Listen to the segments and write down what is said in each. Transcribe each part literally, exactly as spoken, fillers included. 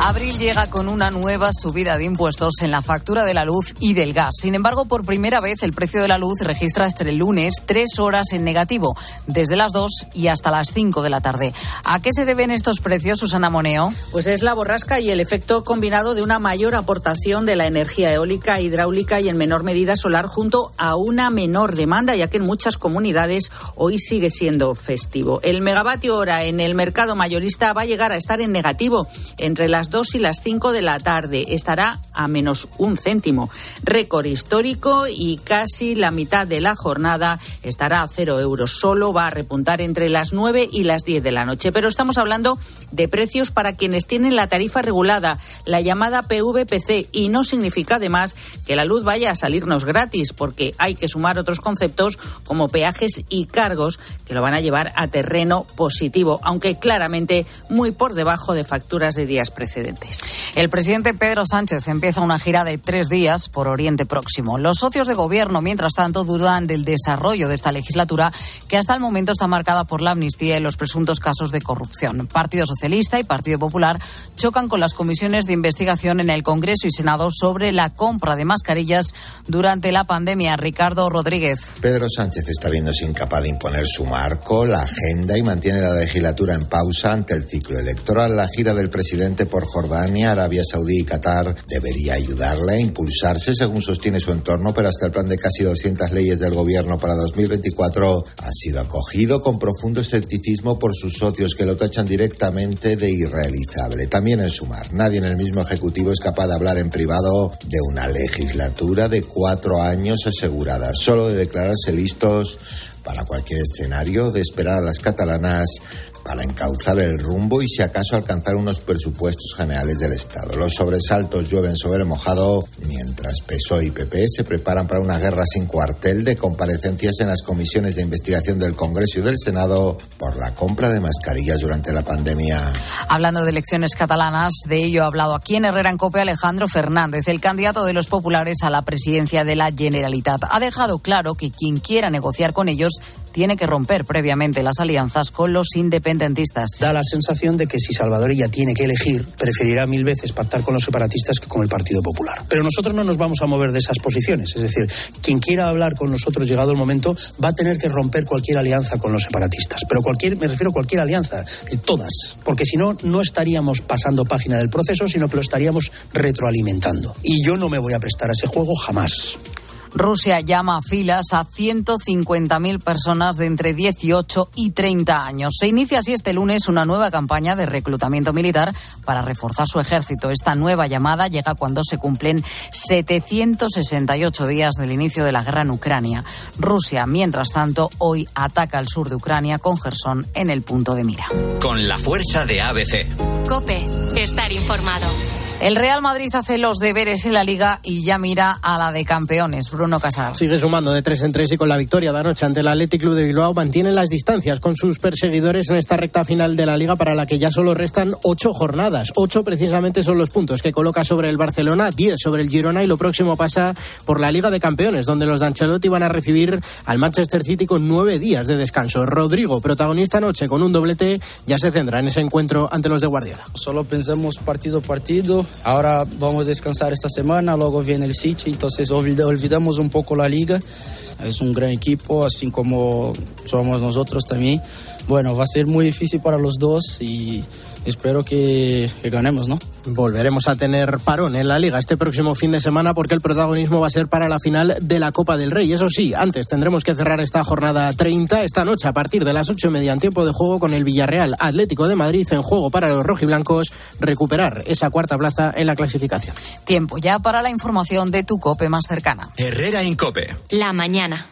Abril llega con una nueva subida de impuestos en la factura de la luz y del gas. Sin embargo, por primera vez el precio de la luz registra este lunes tres horas en negativo, desde las dos y hasta las cinco de la tarde. ¿A qué se deben estos precios, Susana Moneo? Pues es la borrasca y el efecto combinado de una mayor aportación de la energía eólica, hidráulica y en menor medida solar, junto a una menor demanda, ya que en muchas comunidades hoy sigue siendo festivo. El megavatio hora en el mercado mayorista va a llegar a estar en negativo entre las dos y las cinco de la tarde. Estará a menos un céntimo. Récord histórico, y casi la mitad de la jornada estará a cero euros. Solo va a repuntar entre las nueve y las diez de la noche. Pero estamos hablando de precios para quienes tienen la tarifa regulada, la llamada P V P C, y no significa además que la luz vaya a salirnos gratis, porque hay que sumar otros conceptos como peajes y cargos que lo van a llevar a terreno positivo, aunque claramente muy por debajo de facturas de días precedentes. El presidente Pedro Sánchez empieza una gira de tres días por Oriente Próximo. Los socios de gobierno, mientras tanto, dudan del desarrollo de esta legislatura, que hasta el momento está marcada por la amnistía y los presuntos casos de corrupción. Partido Socialista y Partido Popular chocan con las comisiones de investigación en el Congreso y Senado sobre la compra de mascarillas durante la pandemia. Ricardo Rodríguez. Pedro Sánchez está viéndose incapaz de imponer su marco, la agenda, y mantiene la legislatura en pausa ante el ciclo electoral. La gira del presidente por Jordania, Arabia Saudí y Qatar debería ayudarle a impulsarse, según sostiene su entorno, pero hasta el plan de casi doscientas leyes del gobierno para dos mil veinticuatro ha sido acogido con profundo escepticismo por sus socios, que lo tachan directamente de irrealizable. También en Sumar, nadie en el mismo ejecutivo es capaz de hablar en privado de una legislatura de cuatro años asegurada, solo de declararse listos para cualquier escenario, de esperar a las catalanas para encauzar el rumbo y, si acaso, alcanzar unos presupuestos generales del Estado. Los sobresaltos llueven sobre mojado, mientras P S O E y P P se preparan para una guerra sin cuartel de comparecencias en las comisiones de investigación del Congreso y del Senado por la compra de mascarillas durante la pandemia. Hablando de elecciones catalanas, de ello ha hablado aquí en Herrera en COPE Alejandro Fernández, el candidato de los populares a la presidencia de la Generalitat. Ha dejado claro que quien quiera negociar con ellos tiene que romper previamente las alianzas con los independentistas. Da la sensación de que si Salvador Illa tiene que elegir, preferirá mil veces pactar con los separatistas que con el Partido Popular. Pero nosotros no nos vamos a mover de esas posiciones. Es decir, quien quiera hablar con nosotros llegado el momento va a tener que romper cualquier alianza con los separatistas. Pero cualquier, me refiero a cualquier alianza, todas. Porque si no, no estaríamos pasando página del proceso, sino que lo estaríamos retroalimentando. Y yo no me voy a prestar a ese juego jamás. Rusia llama a filas a ciento cincuenta mil personas de entre dieciocho y treinta años. Se inicia así este lunes una nueva campaña de reclutamiento militar para reforzar su ejército. Esta nueva llamada llega cuando se cumplen setecientos sesenta y ocho días del inicio de la guerra en Ucrania. Rusia, mientras tanto, hoy ataca al sur de Ucrania, con Jersón en el punto de mira. Con la fuerza de A B C. COPE, estar informado. El Real Madrid hace los deberes en la Liga y ya mira a la de campeones. Bruno Casar. Sigue sumando de tres en tres y con la victoria de anoche ante el Athletic Club de Bilbao mantiene las distancias con sus perseguidores en esta recta final de la Liga, para la que ya solo restan ocho jornadas. Ocho precisamente son los puntos que coloca sobre el Barcelona, diez sobre el Girona, y lo próximo pasa por la Liga de Campeones, donde los de Ancelotti van a recibir al Manchester City con nueve días de descanso. Rodrigo, protagonista anoche con un doblete, ya se centra en ese encuentro ante los de Guardiola. Solo pensamos partido a partido. Ahora vamos a descansar esta semana, luego viene el City, entonces olvidamos un poco la Liga. Es un gran equipo, así como somos nosotros también. Bueno, va a ser muy difícil para los dos y espero que, que ganemos, ¿no? Volveremos a tener parón en la Liga este próximo fin de semana, porque el protagonismo va a ser para la final de la Copa del Rey. Eso sí, antes tendremos que cerrar esta jornada treinta esta noche a partir de las ocho y media en tiempo de juego, con el Villarreal Atlético de Madrid en juego para los rojiblancos recuperar esa cuarta plaza en la clasificación. Tiempo ya para la información de tu COPE más cercana. Herrera en COPE. La mañana.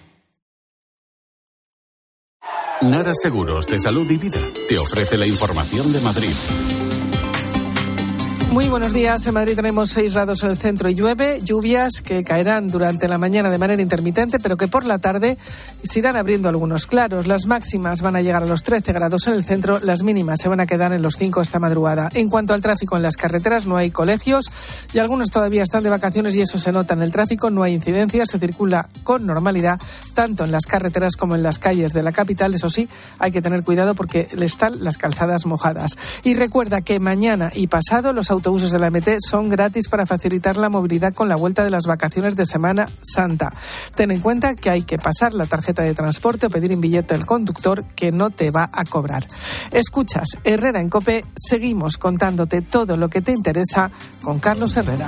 Nara Seguros de Salud y Vida te ofrece la información de Madrid. Muy buenos días. En Madrid tenemos seis grados en el centro y llueve, lluvias que caerán durante la mañana de manera intermitente, pero que por la tarde se irán abriendo algunos claros. Las máximas van a llegar a los trece grados en el centro, las mínimas se van a quedar en los cinco esta madrugada. En cuanto al tráfico en las carreteras, no hay colegios y algunos todavía están de vacaciones, y eso se nota en el tráfico. No hay incidencias, se circula con normalidad tanto en las carreteras como en las calles de la capital. Eso sí, hay que tener cuidado porque están las calzadas mojadas. Y recuerda que mañana y pasado los autobuses autobuses de la M T son gratis para facilitar la movilidad con la vuelta de las vacaciones de Semana Santa. Ten en cuenta que hay que pasar la tarjeta de transporte o pedir un billete del conductor que no te va a cobrar. Escuchas Herrera en COPE, seguimos contándote todo lo que te interesa con Carlos Herrera.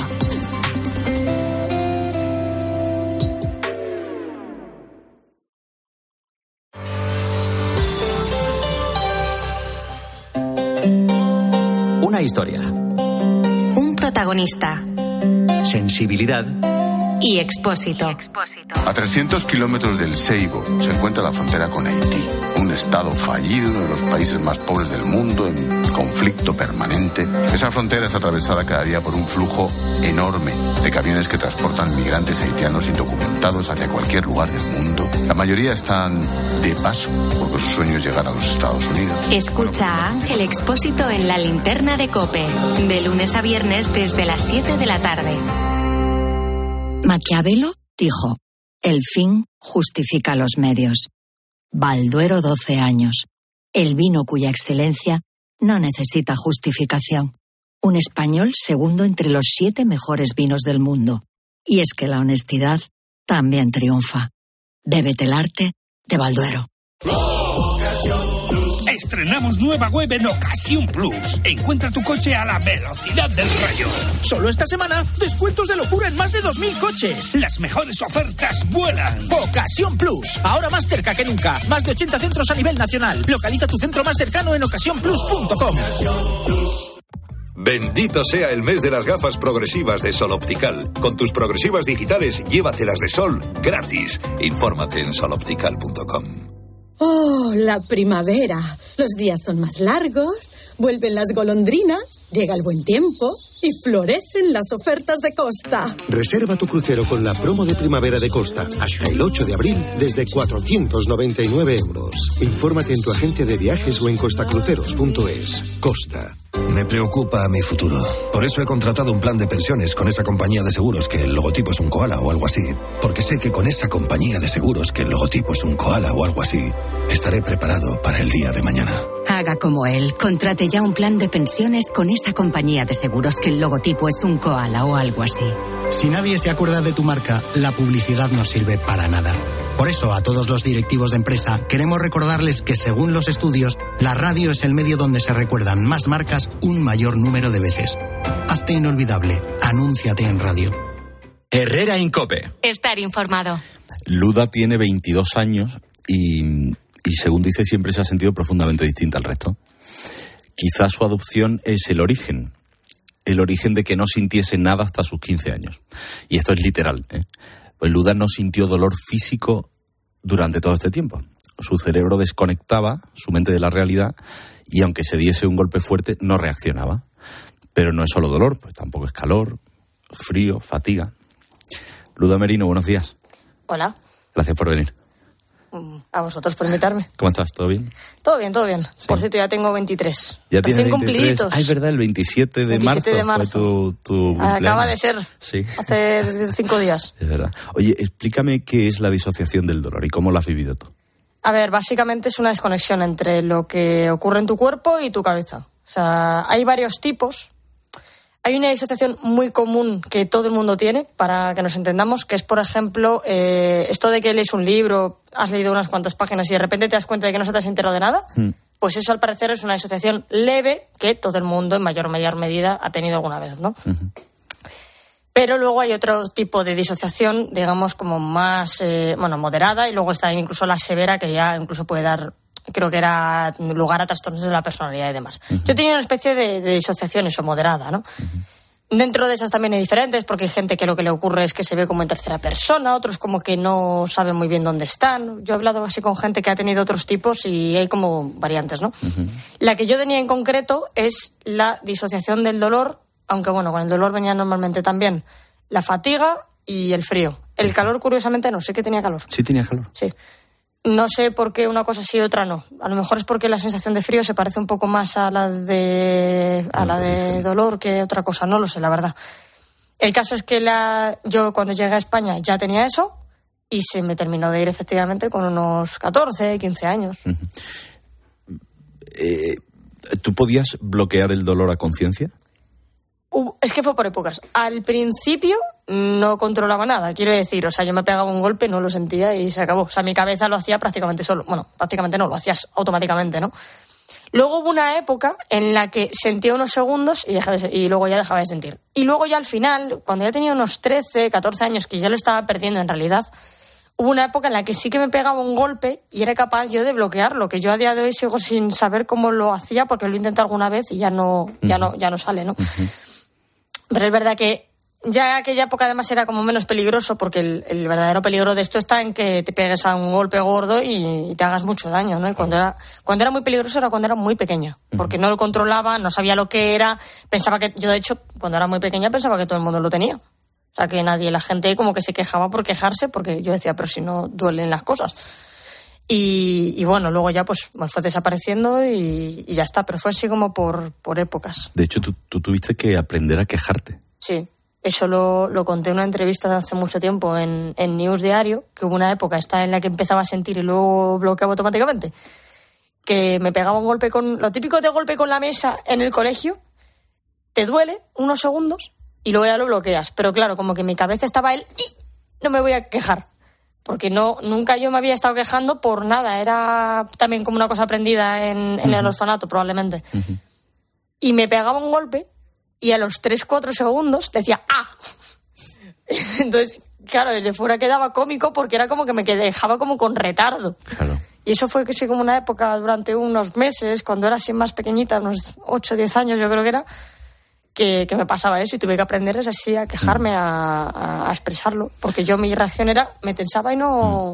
Una historia. Un protagonista. Sensibilidad. Y Expósito. A trescientos kilómetros del Seibo se encuentra la frontera con Haití, un estado fallido, uno de los países más pobres del mundo, en conflicto permanente. Esa frontera es atravesada cada día por un flujo enorme de camiones que transportan migrantes haitianos indocumentados hacia cualquier lugar del mundo. La mayoría están de paso, porque su sueño es llegar a los Estados Unidos. Escucha a Ángel Expósito en La Linterna de COPE, de lunes a viernes desde las siete de la tarde. Maquiavelo dijo: el fin justifica los medios. Balduero, doce años. El vino cuya excelencia no necesita justificación. Un español segundo entre los siete mejores vinos del mundo. Y es que la honestidad también triunfa. Bébete el arte de Balduero. Estrenamos nueva web en Ocasión Plus. Encuentra tu coche a la velocidad del rayo. Solo esta semana, descuentos de locura en más de dos mil coches. Las mejores ofertas vuelan. Ocasión Plus, ahora más cerca que nunca. Más de ochenta centros a nivel nacional. Localiza tu centro más cercano en ocasión plus punto com. Bendito sea el mes de las gafas progresivas de Sol Optical. Con tus progresivas digitales, llévatelas de sol gratis. Infórmate en sol optical punto com. Oh, la primavera. Los días son más largos, vuelven las golondrinas, llega el buen tiempo y florecen las ofertas de Costa. Reserva tu crucero con la promo de primavera de Costa hasta el ocho de abril desde cuatrocientos noventa y nueve euros. Infórmate en tu agente de viajes o en costacruceros punto es. Costa. Me preocupa mi futuro. Por eso he contratado un plan de pensiones con esa compañía de seguros que el logotipo es un koala o algo así. Porque sé que con esa compañía de seguros que el logotipo es un koala o algo así, estaré preparado para el día de mañana. Haga como él. Contrate ya un plan de pensiones con esa compañía de seguros que el logotipo es un koala o algo así. Si nadie se acuerda de tu marca, la publicidad no sirve para nada. Por eso, a todos los directivos de empresa, queremos recordarles que, según los estudios, la radio es el medio donde se recuerdan más marcas un mayor número de veces. Hazte inolvidable. Anúnciate en radio. Herrera en COPE. Estar informado. Luda tiene veintidós años y, y, según dice, siempre se ha sentido profundamente distinta al resto. Quizás su adopción es el origen. El origen de que no sintiese nada hasta sus quince años. Y esto es literal, ¿eh? Pues Luda no sintió dolor físico durante todo este tiempo. Su cerebro desconectaba su mente de la realidad y aunque se diese un golpe fuerte, no reaccionaba. Pero no es solo dolor, pues tampoco es calor, frío, fatiga. Luda Merino, buenos días. Hola. Gracias por venir. A vosotros por invitarme. ¿Cómo estás? ¿Todo bien? Todo bien, todo bien. Sí. Por cierto, ya tengo veintitrés. Ya tienes Recién veintitrés. cumpliditos. Ah, es verdad, el veintisiete de marzo, de marzo fue tu, tu cumpleaños. Acaba de ser. Sí. Hace cinco días. Es verdad. Oye, explícame qué es la disociación del dolor y cómo lo has vivido tú. A ver, básicamente es una desconexión entre lo que ocurre en tu cuerpo y tu cabeza. O sea, hay varios tipos. Hay una disociación muy común que todo el mundo tiene, para que nos entendamos, que es, por ejemplo, eh, esto de que lees un libro, has leído unas cuantas páginas y de repente te das cuenta de que no se te has enterado de nada. Mm. Pues eso, al parecer, es una disociación leve que todo el mundo, en mayor o mayor medida, ha tenido alguna vez, ¿no? Uh-huh. Pero luego hay otro tipo de disociación, digamos, como más, eh, bueno, moderada, y luego está incluso la severa, que ya incluso puede dar, creo que era lugar a trastornos de la personalidad y demás. Uh-huh. Yo tenía una especie de, de disociación, eso, moderada, ¿no? Uh-huh. Dentro de esas también hay diferentes, porque hay gente que lo que le ocurre es que se ve como en tercera persona, otros como que no saben muy bien dónde están. Yo he hablado así con gente que ha tenido otros tipos y hay como variantes, ¿no? Uh-huh. La que yo tenía en concreto es la disociación del dolor, aunque bueno, con el dolor venía normalmente también la fatiga y el frío. El calor, curiosamente, no, sé que tenía calor. ¿Sí tenía calor? Sí. No sé por qué una cosa sí y otra no. A lo mejor es porque la sensación de frío se parece un poco más a la de a la de dolor que otra cosa. No lo sé, la verdad. El caso es que la, yo cuando llegué a España ya tenía eso y se me terminó de ir efectivamente con unos catorce, quince años. Uh-huh. Eh, ¿Tú podías bloquear el dolor a conciencia? Es que fue por épocas. Al principio no controlaba nada, quiero decir, o sea, yo me pegaba un golpe, no lo sentía y se acabó. O sea, mi cabeza lo hacía prácticamente solo. Bueno, prácticamente no, lo hacías automáticamente, ¿no? Luego hubo una época en la que sentía unos segundos y, dejé de, y luego ya dejaba de sentir. Y luego ya al final, cuando ya tenía unos trece, catorce años, que ya lo estaba perdiendo en realidad, hubo una época en la que sí que me pegaba un golpe y era capaz yo de bloquearlo, que yo a día de hoy sigo sin saber cómo lo hacía porque lo he intentado alguna vez y ya no, ya no, ya no sale, ¿no? Uh-huh. Pero es verdad que ya aquella época además era como menos peligroso porque el, el verdadero peligro de esto está en que te pegues a un golpe gordo y, y te hagas mucho daño, ¿no? Y cuando era, cuando era muy peligroso era cuando era muy pequeña, porque no lo controlaba, no sabía lo que era, pensaba que, yo de hecho, cuando era muy pequeña pensaba que todo el mundo lo tenía. O sea, que nadie, la gente como que se quejaba por quejarse, porque yo decía, pero si no duelen las cosas. Y, y bueno, luego ya pues me fue desapareciendo y, y ya está, pero fue así como por, por épocas. De hecho, tú, tú tuviste que aprender a quejarte. Sí. Eso lo, lo conté en una entrevista de hace mucho tiempo en, en News Diario, que hubo una época esta en la que empezaba a sentir y luego bloqueaba automáticamente, que me pegaba un golpe con... Lo típico de golpe con la mesa en el colegio, te duele unos segundos y luego ya lo bloqueas. Pero claro, como que en mi cabeza estaba el... ¡y! No me voy a quejar. Porque no, nunca yo me había estado quejando por nada. Era también como una cosa aprendida en, en el orfanato, probablemente. Uh-huh. Y me pegaba un golpe... Y a los tres cuatro segundos decía ¡ah! Entonces, claro, desde fuera quedaba cómico porque era como que me dejaba como con retardo. Claro. Y eso fue que sí como una época durante unos meses, cuando era así más pequeñita, unos ocho o diez años yo creo que era, que, que me pasaba eso y tuve que aprender así a quejarme, a, a expresarlo. Porque yo mi reacción era, me tensaba y no...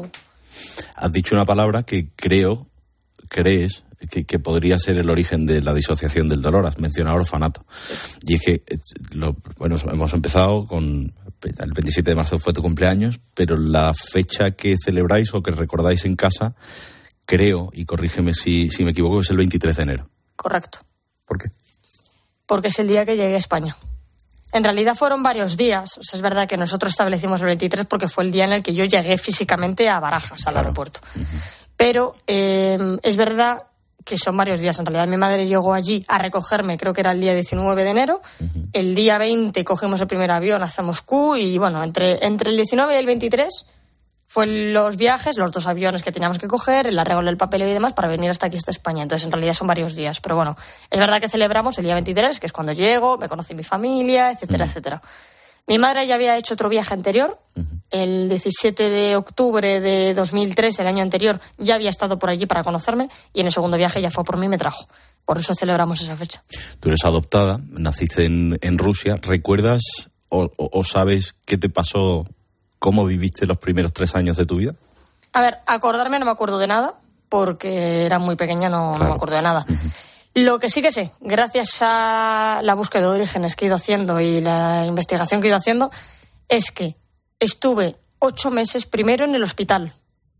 Has dicho una palabra que creo, crees... Que, que podría ser el origen de la disociación del dolor. Has mencionado orfanato. Y es que, lo, bueno, hemos empezado con... El veintisiete de marzo fue tu cumpleaños, pero la fecha que celebráis o que recordáis en casa, creo, y corrígeme si, si me equivoco, es el veintitrés de enero. Correcto. ¿Por qué? Porque es el día que llegué a España. En realidad fueron varios días. O sea, es verdad que nosotros establecimos el veintitrés porque fue el día en el que yo llegué físicamente a Barajas, al claro. aeropuerto. Uh-huh. Pero eh, es verdad... que son varios días. En realidad mi madre llegó allí a recogerme, creo que era el día diecinueve de enero. Uh-huh. El día veinte cogimos el primer avión hacia Moscú y bueno, entre, entre el diecinueve y el veintitrés fue los viajes, los dos aviones que teníamos que coger, el arreglo del papel y demás para venir hasta aquí, hasta España. Entonces en realidad son varios días. Pero bueno, es verdad que celebramos el día veintitrés, que es cuando llego, me conocí mi familia, etcétera, uh-huh. etcétera. Mi madre ya había hecho otro viaje anterior. Uh-huh. El diecisiete de octubre de dos mil tres, el año anterior, ya había estado por allí para conocerme y en el segundo viaje ya fue por mí y me trajo. Por eso celebramos esa fecha. Tú eres adoptada, naciste en, en Rusia. ¿Recuerdas o, o, o sabes qué te pasó, cómo viviste los primeros tres años de tu vida? A ver, acordarme no me acuerdo de nada porque era muy pequeña, no, claro. no me acuerdo de nada. Uh-huh. Lo que sí que sé, gracias a la búsqueda de orígenes que he ido haciendo y la investigación que he ido haciendo, es que estuve ocho meses primero en el hospital.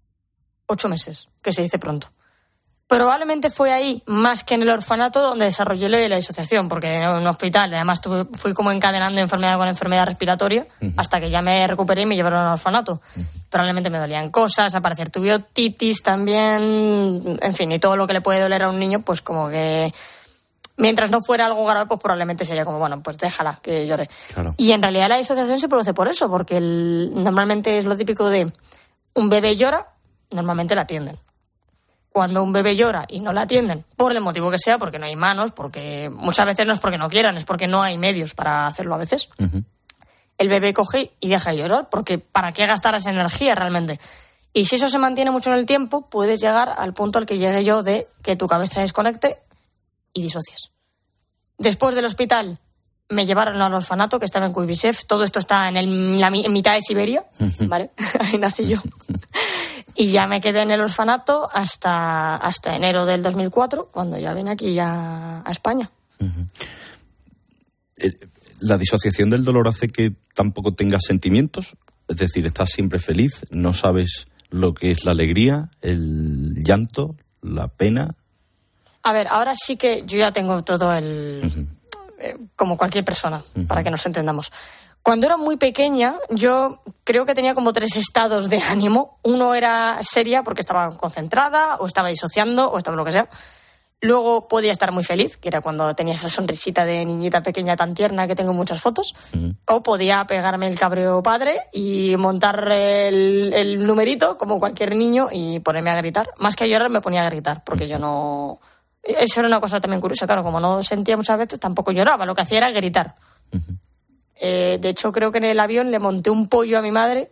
Ocho meses, que se dice pronto. Probablemente fue ahí, más que en el orfanato, donde desarrollé la disociación, porque en un hospital, además tuve, fui como encadenando enfermedad con enfermedad respiratoria, uh-huh. hasta que ya me recuperé y me llevaron al orfanato. Uh-huh. Probablemente me dolían cosas, aparecer tubiotitis también, en fin, y todo lo que le puede doler a un niño, pues como que... Mientras no fuera algo grave, pues probablemente sería como, bueno, pues déjala, que llore. Claro. Y en realidad la disociación se produce por eso, porque el, normalmente es lo típico de un bebé llora, normalmente la atienden. Cuando un bebé llora y no la atienden, por el motivo que sea, porque no hay manos, porque muchas veces no es porque no quieran, es porque no hay medios para hacerlo a veces, uh-huh. el bebé coge y deja de llorar, porque ¿para qué gastar esa energía realmente? Y si eso se mantiene mucho en el tiempo, puedes llegar al punto al que llegué yo de que tu cabeza desconecte y disocias. Después del hospital me llevaron al orfanato que estaba en Kuibysev. Todo esto está en, el, la, en mitad de Siberia, ¿vale? Ahí nací yo. Y ya me quedé en el orfanato hasta, hasta enero del dos mil cuatro, cuando ya vine aquí ya a España. Uh-huh. ¿La disociación del dolor hace que tampoco tengas sentimientos? Es decir, ¿estás siempre feliz? ¿No sabes lo que es la alegría, el llanto, la pena? A ver, ahora sí que yo ya tengo todo el... Uh-huh. Eh, como cualquier persona, uh-huh. para que nos entendamos. Cuando era muy pequeña, yo creo que tenía como tres estados de ánimo. Uno era seria porque estaba concentrada, o estaba disociando, o estaba lo que sea. Luego podía estar muy feliz, que era cuando tenía esa sonrisita de niñita pequeña tan tierna que tengo en muchas fotos. Mm. O podía pegarme el cabreo padre y montar el, el numerito como cualquier niño y ponerme a gritar. Más que a llorar, me ponía a gritar, porque yo no... Eso era una cosa también curiosa, claro, como no sentía muchas veces, tampoco lloraba, lo que hacía era gritar. Uh-huh. Eh, de hecho, creo que en el avión le monté un pollo a mi madre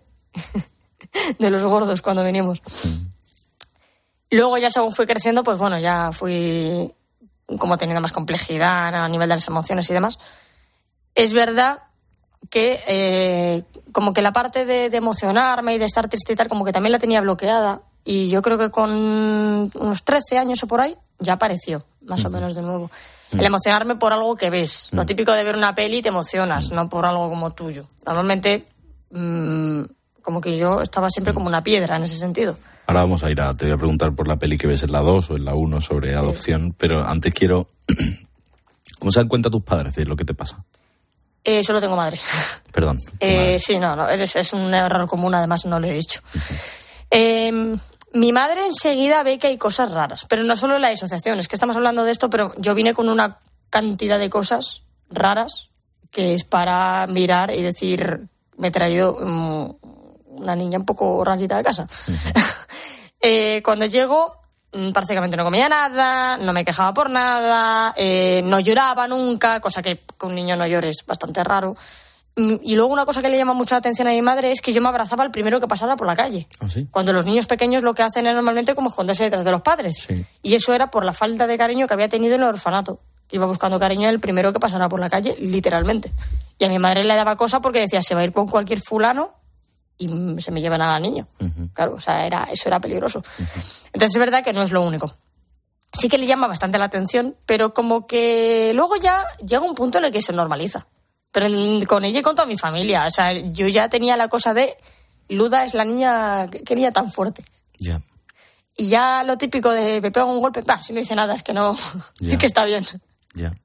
de los gordos cuando veníamos. Uh-huh. Luego ya según fui creciendo, pues bueno, ya fui como teniendo más complejidad a nivel de las emociones y demás. Es verdad que eh, como que la parte de, de emocionarme y de estar triste y tal, como que también la tenía bloqueada. Y yo creo que con unos trece años o por ahí ya apareció, más uh-huh. o menos de nuevo. Uh-huh. El emocionarme por algo que ves. Uh-huh. Lo típico de ver una peli te emocionas, uh-huh. no por algo como tuyo. Normalmente, mmm, como que yo estaba siempre como una piedra en ese sentido. Ahora vamos a ir a... Te voy a preguntar por la peli que ves en la dos o en la uno sobre adopción, sí. Pero antes quiero... ¿Cómo se dan cuenta tus padres de lo que te pasa? Eh, solo tengo madre. Perdón. Eh, madre. Sí, no, no es, es un error común, además no lo he dicho. Uh-huh. Eh, mi madre enseguida ve que hay cosas raras, pero no solo la disociación, es que estamos hablando de esto, pero yo vine con una cantidad de cosas raras que es para mirar y decir, me he traído um, una niña un poco rarita de casa. Uh-huh. eh, cuando llego, prácticamente no comía nada, no me quejaba por nada, eh, no lloraba nunca, cosa que con un niño no llore es bastante raro. Y luego una cosa que le llama mucha atención a mi madre es que yo me abrazaba al primero que pasara por la calle. ¿Ah, sí? Cuando los niños pequeños lo que hacen es normalmente como esconderse detrás de los padres. Sí. Y eso era por la falta de cariño que había tenido en el orfanato. Iba buscando cariño el primero que pasara por la calle, literalmente. Y a mi madre le daba cosa porque decía, se va a ir con cualquier fulano y se me llevan a la niña. Uh-huh. Claro, o sea, era, eso era peligroso. Uh-huh. Entonces es verdad que no es lo único. Sí que le llama bastante la atención, pero como que luego ya llega un punto en el que se normaliza. Pero con ella y con toda mi familia. O sea, yo ya tenía la cosa de... Luda es la niña... ¿Qué niña tan fuerte? Ya. Yeah. Y ya lo típico de... Me pego un golpe... Bah, si no hice nada, es que no... Yeah. Es que está bien. Ya. Yeah.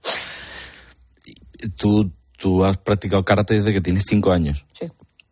¿Tú, tú has practicado karate desde que tienes cinco años. Sí.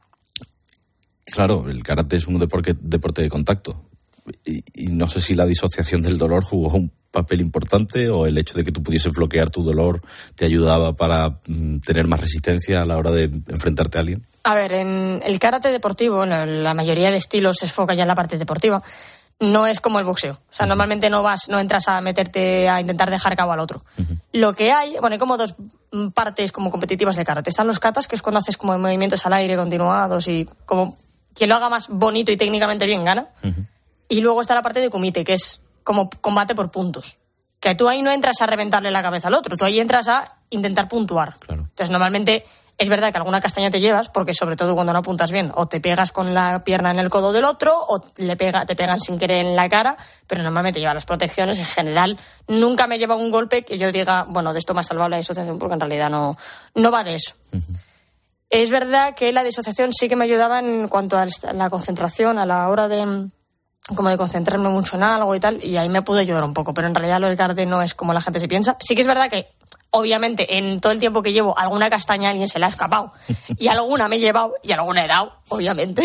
Claro, el karate es un deporte, deporte de contacto. Y, y no sé si la disociación del dolor jugó un papel importante o el hecho de que tú pudieses bloquear tu dolor te ayudaba para mm, tener más resistencia a la hora de enfrentarte a alguien. A ver, en el karate deportivo, la mayoría de estilos se enfoca ya en la parte deportiva, no es como el boxeo. O sea, uh-huh. normalmente no vas, no entras a meterte a intentar dejar cabo al otro. Uh-huh. Lo que hay, bueno, hay como dos partes como competitivas de karate. Están los katas, que es cuando haces como movimientos al aire continuados y como quien lo haga más bonito y técnicamente bien gana. Uh-huh. Y luego está la parte de kumite, que es como combate por puntos. Que tú ahí no entras a reventarle la cabeza al otro, tú ahí entras a intentar puntuar. Claro. Entonces, normalmente es verdad que alguna castaña te llevas, porque sobre todo cuando no apuntas bien, o te pegas con la pierna en el codo del otro, o le pega, te pegan sin querer en la cara, pero normalmente lleva las protecciones. En general, nunca me lleva un golpe que yo diga, bueno, de esto me ha salvado la disociación, porque en realidad no, no va de eso. Uh-huh. Es verdad que la disociación sí que me ayudaba en cuanto a la concentración, a la hora de... como de concentrarme mucho en algo y tal, y ahí me pude llorar un poco, pero en realidad lo del karate no es como la gente se piensa. Sí que es verdad que, obviamente, en todo el tiempo que llevo, alguna castaña a alguien se le ha escapado, y alguna me he llevado, y alguna he dado, obviamente,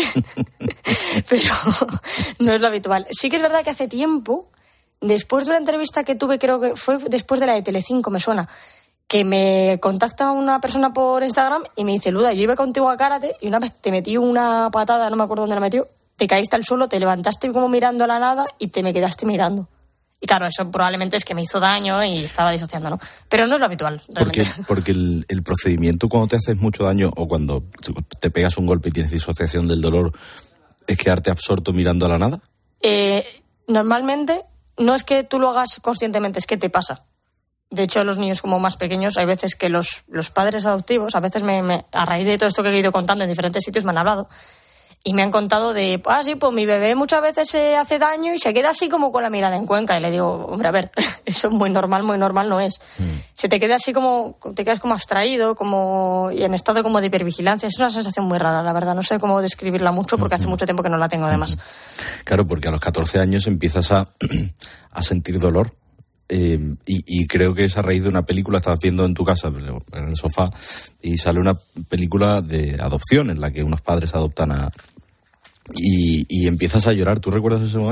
pero no es lo habitual. Sí que es verdad que hace tiempo, después de una entrevista que tuve, creo que fue después de la de Telecinco, me suena, que me contacta una persona por Instagram y me dice, Luda, yo iba contigo a karate, y una vez te metí una patada, no me acuerdo dónde la metió, te caíste al suelo, te levantaste como mirando a la nada y te me quedaste mirando. Y claro, eso probablemente es que me hizo daño y estaba disociando, ¿no? Pero no es lo habitual, realmente. Porque, porque el, el procedimiento cuando te haces mucho daño o cuando te pegas un golpe y tienes disociación del dolor, ¿es quedarte absorto mirando a la nada? Eh, normalmente no es que tú lo hagas conscientemente, es que te pasa. De hecho, los niños como más pequeños, hay veces que los, los padres adoptivos, a veces me, me, a raíz de todo esto que he ido contando en diferentes sitios, me han hablado. Y me han contado de, ah, sí, pues mi bebé muchas veces se hace daño y se queda así como con la mirada en Cuenca. Y le digo, hombre, a ver, eso es muy normal, muy normal no es. Mm. Se te queda así como, te quedas como abstraído, como, y en estado como de hipervigilancia. Es una sensación muy rara, la verdad. No sé cómo describirla mucho porque hace mucho tiempo que no la tengo, además. Claro, porque a los catorce años empiezas a, a sentir dolor. Eh, y, y creo que es a raíz de una película, estabas viendo en tu casa, en el sofá, y sale una película de adopción en la que unos padres adoptan a... Y, y empiezas a llorar. ¿Tú recuerdas ese momento?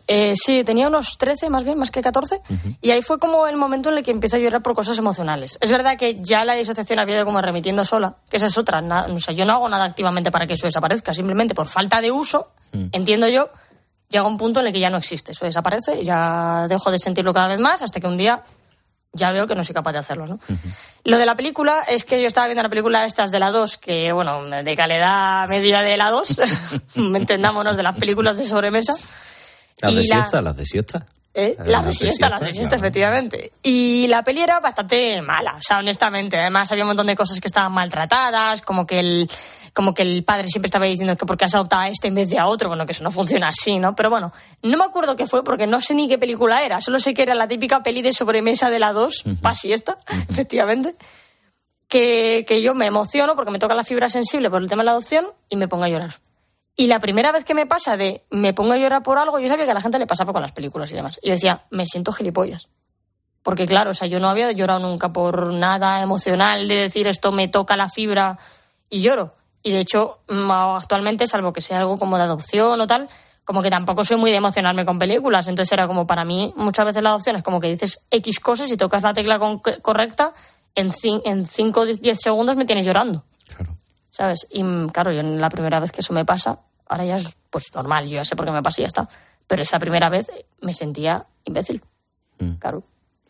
Eh, sí, tenía unos trece, más bien, más que catorce. Uh-huh. Y ahí fue como el momento en el que empecé a llorar por cosas emocionales. Es verdad que ya la disociación había ido como remitiendo sola, que esa es otra. Na, o sea, yo no hago nada activamente para que eso desaparezca. Simplemente por falta de uso, uh-huh. entiendo yo, llega un punto en el que ya no existe. Eso desaparece, ya dejo de sentirlo cada vez más hasta que un día ya veo que no soy capaz de hacerlo, ¿no? Uh-huh. Lo de la película es que yo estaba viendo la película estas de la dos, que, bueno, de calidad media de la dos, entendámonos, de las películas de sobremesa. Las de la... siesta, las de siesta. ¿Eh? Las, las de siesta, las de siesta, claro. Efectivamente. Y la peli era bastante mala, o sea, honestamente. Además, había un montón de cosas que estaban maltratadas, como que el... como que el padre siempre estaba diciendo que por qué has adoptado a este en vez de a otro, bueno, que eso no funciona así, ¿no? Pero bueno, no me acuerdo qué fue porque no sé ni qué película era, solo sé que era la típica peli de sobremesa de la dos, uh-huh. pa' siesta, uh-huh. efectivamente, que, que yo me emociono porque me toca la fibra sensible por el tema de la adopción y me pongo a llorar. Y la primera vez que me pasa de me pongo a llorar por algo, yo sabía que a la gente le pasaba con las películas y demás. Y yo decía, me siento gilipollas. Porque claro, o sea, yo no había llorado nunca por nada emocional de decir esto me toca la fibra y lloro. Y de hecho, actualmente, salvo que sea algo como de adopción o tal, como que tampoco soy muy de emocionarme con películas. Entonces era como para mí, muchas veces la adopción es como que dices X cosas y tocas la tecla con- correcta, en cinco o diez segundos me tienes llorando. Claro. ¿Sabes? Y claro, yo la primera vez que eso me pasa, ahora ya es pues normal, yo ya sé por qué me pasa y ya está. Pero esa primera vez me sentía imbécil. Mm. Claro.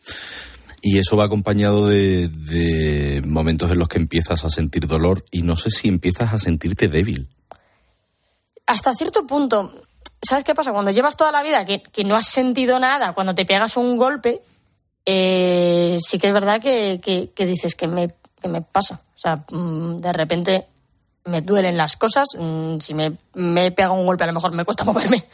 Y eso va acompañado de, de momentos en los que empiezas a sentir dolor y no sé si empiezas a sentirte débil. Hasta cierto punto, ¿sabes qué pasa? Cuando llevas toda la vida que, que no has sentido nada, cuando te pegas un golpe, eh, sí que es verdad que, que, que dices que me, que me pasa. O sea, de repente me duelen las cosas, si me, me pega un golpe a lo mejor me cuesta moverme.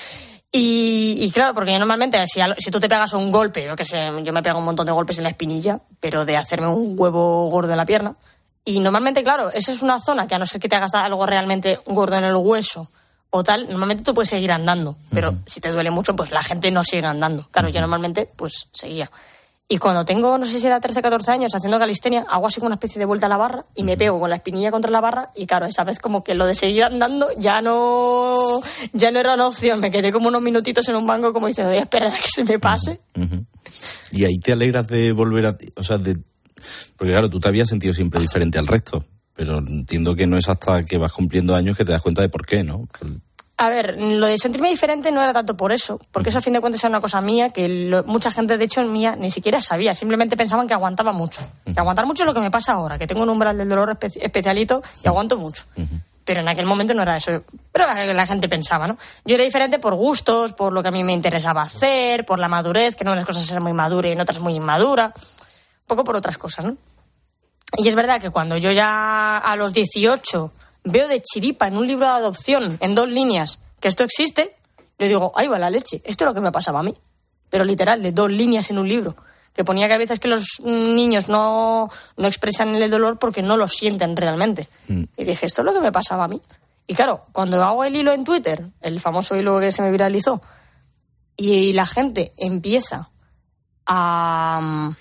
Y, y claro, porque yo normalmente, si, si tú te pegas un golpe, yo que sé, yo me pego un montón de golpes en la espinilla, pero de hacerme un huevo gordo en la pierna. Y normalmente, claro, esa es una zona que a no ser que te hagas algo realmente gordo en el hueso o tal, normalmente tú puedes seguir andando. Pero uh-huh. si te duele mucho, pues la gente no sigue andando. Claro, uh-huh. yo normalmente, pues seguía. Y cuando tengo, no sé si era trece, catorce años, haciendo calistenia, hago así como una especie de vuelta a la barra y me pego con la espinilla contra la barra y claro, esa vez como que lo de seguir andando ya no ya no era una opción. Me quedé como unos minutitos en un banco como diciendo, voy a esperar a que se me pase. Uh-huh. Y ahí te alegras de volver a... O sea, de... Porque claro, tú te habías sentido siempre diferente al resto, pero entiendo que no es hasta que vas cumpliendo años que te das cuenta de por qué, ¿no? A ver, lo de sentirme diferente no era tanto por eso, porque eso a fin de cuentas era una cosa mía que lo, mucha gente, de hecho, mía ni siquiera sabía, simplemente pensaban que aguantaba mucho. Que aguantar mucho es lo que me pasa ahora, que tengo un umbral del dolor espe- especialito y aguanto mucho. Pero en aquel momento no era eso, pero la, la gente pensaba, ¿no? Yo era diferente por gustos, por lo que a mí me interesaba hacer, por la madurez, que no unas cosas eran muy maduras y en otras muy inmadura, un poco por otras cosas, ¿no? Y es verdad que cuando yo ya a los dieciocho... veo de chiripa en un libro de adopción, en dos líneas, que esto existe, le digo, ¡ay, va la leche! Esto es lo que me pasaba a mí. Pero literal, de dos líneas en un libro. Que ponía que a veces que los niños no, no expresan el dolor porque no lo sienten realmente. Mm. Y dije, esto es lo que me pasaba a mí. Y claro, cuando hago el hilo en Twitter, el famoso hilo que se me viralizó, y la gente empieza a...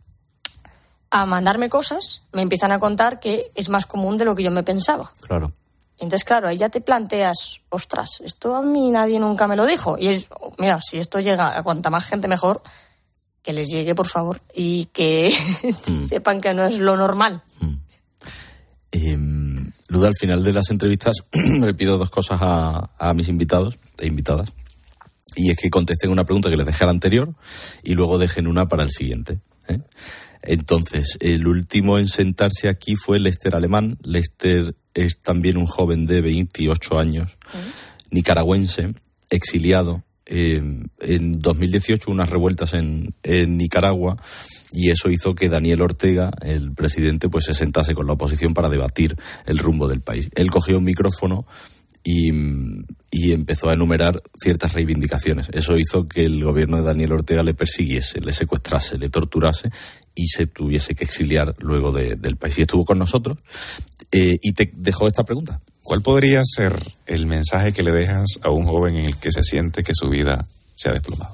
a mandarme cosas, me empiezan a contar que es más común de lo que yo me pensaba. Claro. Entonces, claro, ahí ya te planteas, ostras, esto a mí nadie nunca me lo dijo. Y es, mira, si esto llega a cuanta más gente mejor, que les llegue, por favor, y que mm. sepan que no es lo normal. Mm. Eh, Luda, al final de las entrevistas le pido dos cosas a, a mis invitados e invitadas. Y es que contesten una pregunta que les dejé a la anterior y luego dejen una para el siguiente, ¿eh? Entonces, el último en sentarse aquí fue Lester Alemán. Lester es también un joven de veintiocho años, ¿eh? nicaragüense, exiliado. Eh, en dos mil dieciocho unas revueltas en, en Nicaragua y eso hizo que Daniel Ortega, el presidente, pues se sentase con la oposición para debatir el rumbo del país. Él cogió un micrófono y, y empezó a enumerar ciertas reivindicaciones. Eso hizo que el gobierno de Daniel Ortega le persiguiese, le secuestrase, le torturase y se tuviese que exiliar luego de, del país. Y estuvo con nosotros eh, y te dejó esta pregunta. ¿Cuál podría ser el mensaje que le dejas a un joven en el que se siente que su vida se ha desplomado?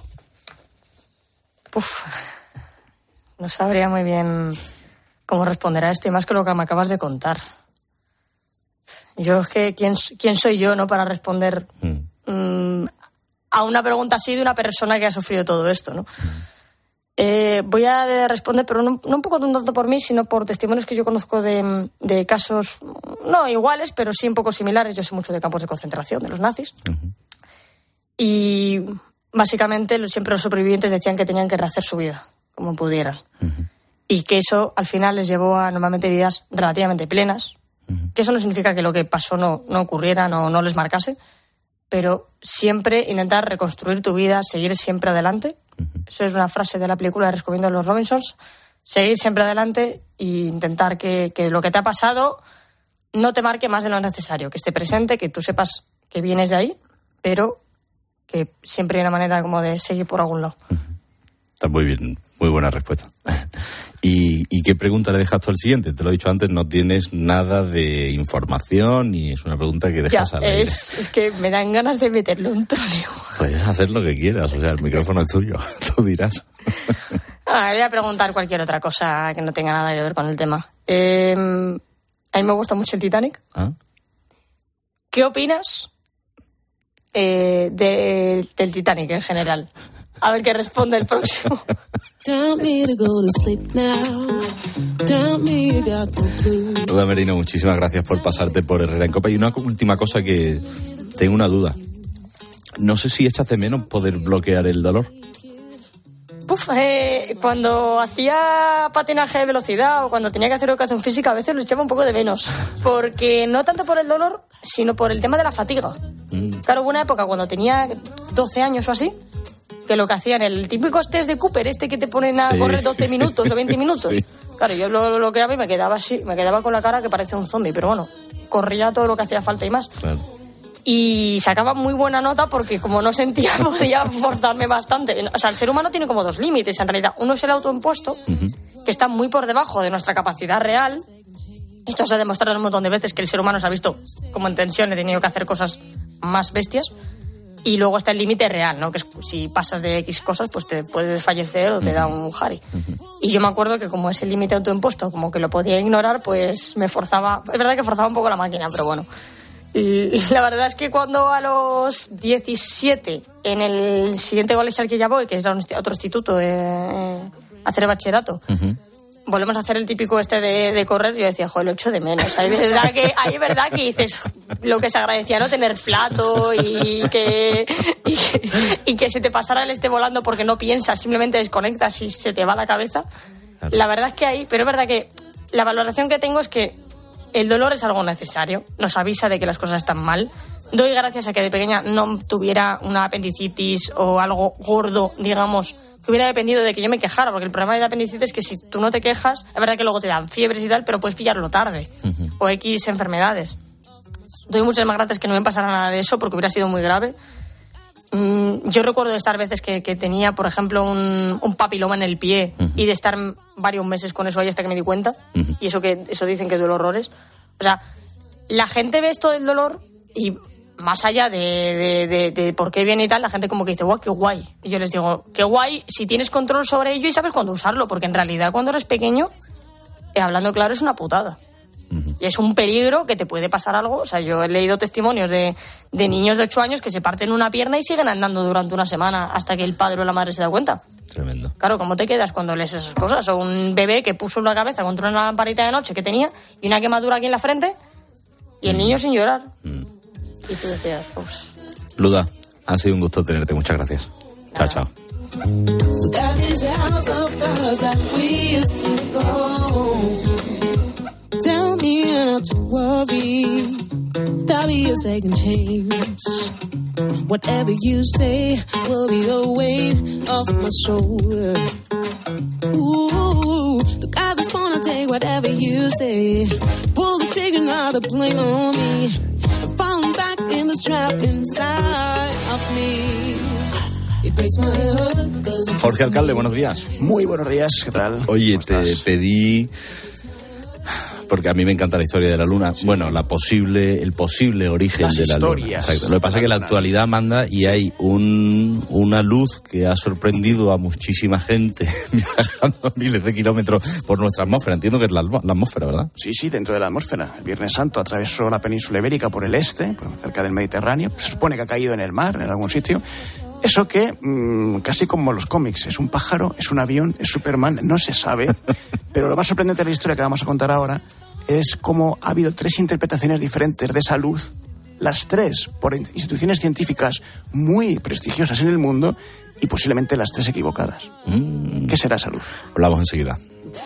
Uf, no sabría muy bien cómo responder a esto y más que lo que me acabas de contar. Yo es que, ¿quién, quién soy yo, no, para responder mm. Mm, a una pregunta así de una persona que ha sufrido todo esto, ¿no? Eh, voy a responder, pero no, no un poco tanto por mí, sino por testimonios que yo conozco de, de casos, no iguales, pero sí un poco similares. Yo sé mucho de campos de concentración, de los nazis. Uh-huh. Y básicamente siempre los sobrevivientes decían que tenían que rehacer su vida, como pudieran. Uh-huh. Y que eso al final les llevó a normalmente vidas relativamente plenas. Uh-huh. Que eso no significa que lo que pasó no, no ocurriera, no, no les marcase, pero siempre intentar reconstruir tu vida, seguir siempre adelante. Uh-huh. Eso es una frase de la película de Recomiendo a los Robinsons. Seguir siempre adelante e intentar que, que lo que te ha pasado no te marque más de lo necesario, que esté presente, que tú sepas que vienes de ahí, pero que siempre hay una manera como de seguir por algún lado. Uh-huh. Está muy bien, muy buena respuesta. ¿Y, ¿Y qué pregunta le dejas tú al siguiente? Te lo he dicho antes, no tienes nada de información y es una pregunta que dejas ya, al aire. Es, es que me dan ganas de meterle un troleo. Puedes hacer lo que quieras, o sea, el micrófono es tuyo, tú dirás. Ah, voy a preguntar cualquier otra cosa que no tenga nada que ver con el tema. Eh, a mí me gusta mucho el Titanic. ¿Ah? ¿Qué opinas eh, de, del Titanic en general? A ver qué responde el próximo. Luda Merino, muchísimas gracias por pasarte por Herrera en Cope. Y una última cosa que tengo una duda. No sé si echas de menos poder bloquear el dolor. Uf, eh, cuando hacía patinaje de velocidad o cuando tenía que hacer educación física, a veces lo echaba un poco de menos. Porque no tanto por el dolor, sino por el tema de la fatiga. Mm. Claro, hubo una época cuando tenía doce años o así, que lo que hacían, el típico test de Cooper, este que te ponen a sí. correr doce minutos o veinte minutos. Sí. Claro, yo lo, lo que a mí me quedaba así, me quedaba con la cara que parecía un zombie, pero bueno, corría todo lo que hacía falta y más. Claro. Y sacaba muy buena nota porque como no sentía, podía forzarme bastante. O sea, el ser humano tiene como dos límites, en realidad. Uno es el autoimpuesto, uh-huh. que está muy por debajo de nuestra capacidad real. Esto se ha demostrado un montón de veces que el ser humano se ha visto como en tensión, he tenido que hacer cosas más bestias. Y luego está el límite real, ¿no? Que es, si pasas de X cosas, pues te puedes desfallecer o te uh-huh. da un jari. Uh-huh. Y yo me acuerdo que como ese límite autoimpuesto, como que lo podía ignorar, pues me forzaba... Es verdad que forzaba un poco la máquina, pero bueno. Y la verdad es que cuando a los diecisiete, en el siguiente colegio al que ya voy, que es otro instituto, eh, hacer bachillerato, uh-huh. volvemos a hacer el típico este de, de correr, y yo decía, joder, lo echo de menos. Hay verdad que, hay verdad que dices lo que se agradecía, no tener flato y que, y que, y que se te pasara el este volando porque no piensas, simplemente desconectas y se te va la cabeza. Claro. La verdad es que hay, pero es verdad que la valoración que tengo es que el dolor es algo necesario, nos avisa de que las cosas están mal. Doy gracias a que de pequeña no tuviera una apendicitis o algo gordo, digamos, que hubiera dependido de que yo me quejara, porque el problema de la apendicitis es que si tú no te quejas, es verdad que luego te dan fiebres y tal, pero puedes pillarlo tarde, uh-huh. o X enfermedades. Doy muchas más gracias que no me pasara nada de eso, porque hubiera sido muy grave. Mm, yo recuerdo de estar veces que, que tenía, por ejemplo, un, un papiloma en el pie, uh-huh. y de estar varios meses con eso ahí hasta que me di cuenta, uh-huh. y eso que eso dicen que duele horrores. O sea, la gente ve esto del dolor y más allá de, de, de, de por qué viene y tal, la gente como que dice, guau, qué guay. Y yo les digo, qué guay si tienes control sobre ello y sabes cuándo usarlo, porque en realidad cuando eres pequeño, eh, hablando claro, es una putada. Uh-huh. Y es un peligro que te puede pasar algo. O sea, yo he leído testimonios de, de niños de ocho años que se parten una pierna y siguen andando durante una semana hasta que el padre o la madre se da cuenta. Tremendo. Claro, ¿cómo te quedas cuando lees esas cosas? O un bebé que puso una cabeza contra una lamparita de noche que tenía y una quemadura aquí en la frente y el niño sin llorar. Mm. Y tú decías, pues... Luda, ha sido un gusto tenerte. Muchas gracias. Nada. Chao, chao. Tell me not to worry, there'll be a second chance. Whatever you say will be a weight off my shoulder. Ooh, look, I just wanna take whatever you say. Pull the trigger, now the blame on me. I'm falling back in the trap inside of me. Jorge Alcalde, buenos días. Muy buenos días, ¿qué tal? Oye, te pedí... Porque a mí me encanta la historia de la Luna. Sí. Bueno, la posible, el posible origen Las de la historias. Luna. Exacto. Lo que pasa es que la actualidad manda y hay un, una luz que ha sorprendido a muchísima gente viajando miles de kilómetros por nuestra atmósfera. Entiendo que es la, la atmósfera, ¿verdad? Sí, sí, dentro de la atmósfera. El Viernes Santo atravesó la península ibérica por el este, por cerca del Mediterráneo. Se supone que ha caído en el mar, en algún sitio. Eso que, mmm, casi como los cómics, es un pájaro, es un avión, es Superman, no se sabe. Pero lo más sorprendente de la historia que vamos a contar ahora es cómo ha habido tres interpretaciones diferentes de esa luz, las tres por instituciones científicas muy prestigiosas en el mundo y posiblemente las tres equivocadas. Mm. ¿Qué será esa luz? Hablamos enseguida.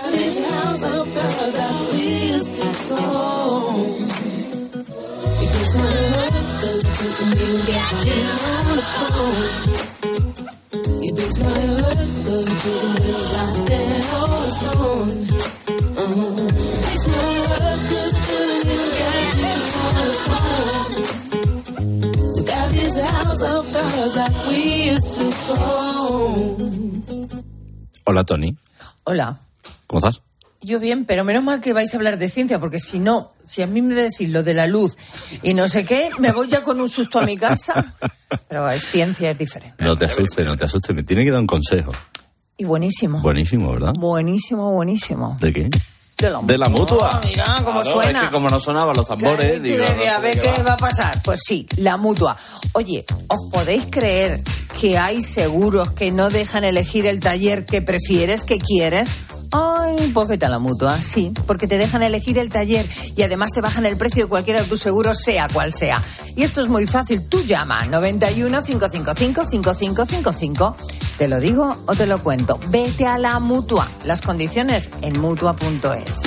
Hola, Tony. Hola. ¿Cómo estás? Yo bien, pero menos mal que vais a hablar de ciencia, porque si no, si a mí me decís lo de la luz y no sé qué, me voy ya con un susto a mi casa. Pero es ciencia, es diferente. No te asustes, no te asustes. Me tiene que dar un consejo. Y buenísimo. Buenísimo, ¿verdad? Buenísimo, buenísimo. ¿De qué? De la, de la mutua. Mira cómo claro, suena. Es que como no sonaban los tambores, digo. De, a ver qué va. va a pasar. Pues sí, la mutua. Oye, ¿os podéis creer que hay seguros que no dejan elegir el taller que prefieres, que quieres? Ay, pues vete a la mutua, sí, porque te dejan elegir el taller y además te bajan el precio de cualquiera de tus seguros, sea cual sea. Y esto es muy fácil, tú llama noventa y uno, cinco cinco cinco, cinco cinco cinco cinco. ¿Te lo digo o te lo cuento? Vete a la mutua. Las condiciones en mutua punto es.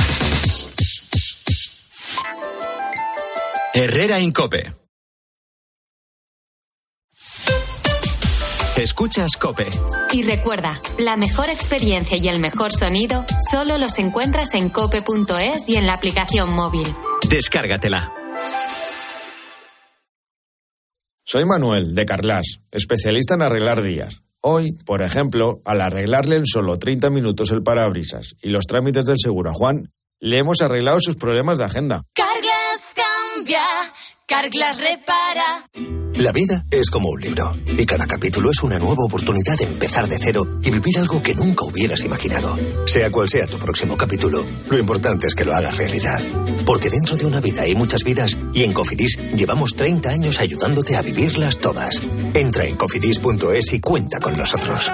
Herrera Incope. Escuchas COPE. Y recuerda, la mejor experiencia y el mejor sonido solo los encuentras en cope punto es y en la aplicación móvil. Descárgatela. Soy Manuel, de Carglass, especialista en arreglar días. Hoy, por ejemplo, al arreglarle en solo treinta minutos el parabrisas y los trámites del seguro a Juan, le hemos arreglado sus problemas de agenda. Carglass cambia, Carglass repara. La vida es como un libro, y cada capítulo es una nueva oportunidad de empezar de cero y vivir algo que nunca hubieras imaginado. Sea cual sea tu próximo capítulo, lo importante es que lo hagas realidad. Porque dentro de una vida hay muchas vidas, y en Cofidis llevamos treinta años ayudándote a vivirlas todas. Entra en cofidis punto es y cuenta con nosotros.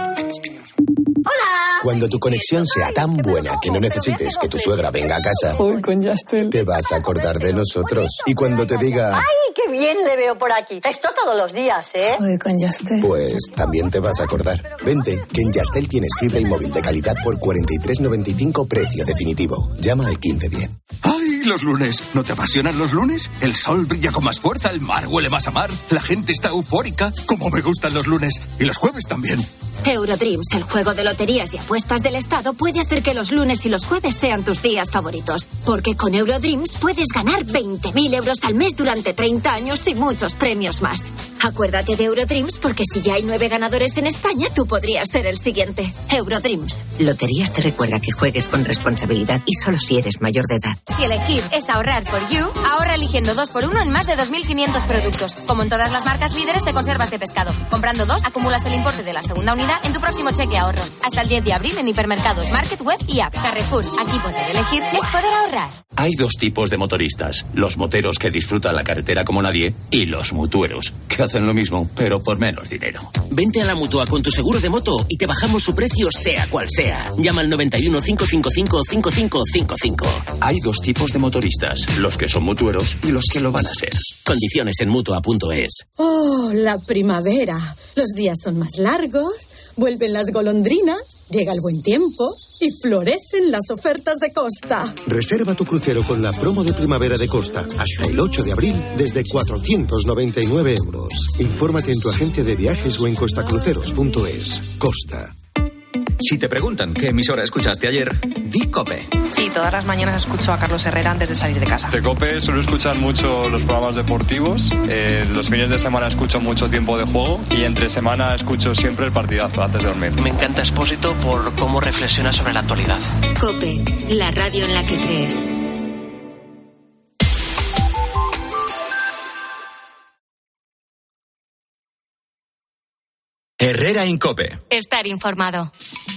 Cuando tu conexión sea tan buena que no necesites que tu suegra venga a casa, Uy, con Yastel. te vas a acordar de nosotros. Y cuando te diga... ¡Ay, qué bien le veo por aquí! Esto todos los días, ¿eh? Uy, con Yastel. Pues también te vas a acordar. Vente, que en Yastel tienes fibra y móvil de calidad por cuarenta y tres noventa y cinco precio definitivo. Llama al quince diez. ¡Ay, los lunes! ¿No te apasionan los lunes? El sol brilla con más fuerza, el mar huele más a mar, la gente está eufórica. ¡Cómo me gustan los lunes! Y los jueves también. Eurodreams, el juego de loterías y apuestas del Estado, puede hacer que los lunes y los jueves sean tus días favoritos. Porque con Eurodreams puedes ganar veinte mil euros al mes durante treinta años y muchos premios más. Acuérdate de Eurodreams porque si ya hay nueve ganadores en España, tú podrías ser el siguiente. Eurodreams. Loterías te recuerda que juegues con responsabilidad y solo si eres mayor de edad. Si elegir es ahorrar for you, ahorra eligiendo dos por uno en más de dos mil quinientos productos. Como en todas las marcas líderes de conservas de pescado. Comprando dos, acumulas el importe de la segunda unidad en tu próximo cheque ahorro. Hasta el diez de abril en hipermercados, market, web y app. Carrefour, aquí poder elegir es poder ahorrar. Hay dos tipos de motoristas. Los moteros que disfrutan la carretera como nadie y los mutueros, que hacen lo mismo, pero por menos dinero. Vente a la Mutua con tu seguro de moto y te bajamos su precio sea cual sea. Llama al noventa y uno, cinco cinco cinco, cinco cinco cinco cinco. Hay dos tipos de motoristas, los que son mutueros y los que lo van a ser. Condiciones en mutua punto es. Oh, la primavera. Los días son más largos, vuelven las golondrinas, llega el buen tiempo y florecen las ofertas de Costa. Reserva tu crucero con la promo de primavera de Costa hasta el ocho de abril desde cuatrocientos noventa y nueve euros. Infórmate en tu agente de viajes o en costacruceros punto es. Costa. Si te preguntan qué emisora escuchaste ayer, di COPE. Sí, todas las mañanas escucho a Carlos Herrera antes de salir de casa. De COPE suelo escuchar mucho los programas deportivos, eh, los fines de semana escucho mucho Tiempo de Juego y entre semana escucho siempre el partidazo antes de dormir. Me encanta Expósito por cómo reflexiona sobre la actualidad. COPE, la radio en la que crees. Herrera Incope. Estar informado.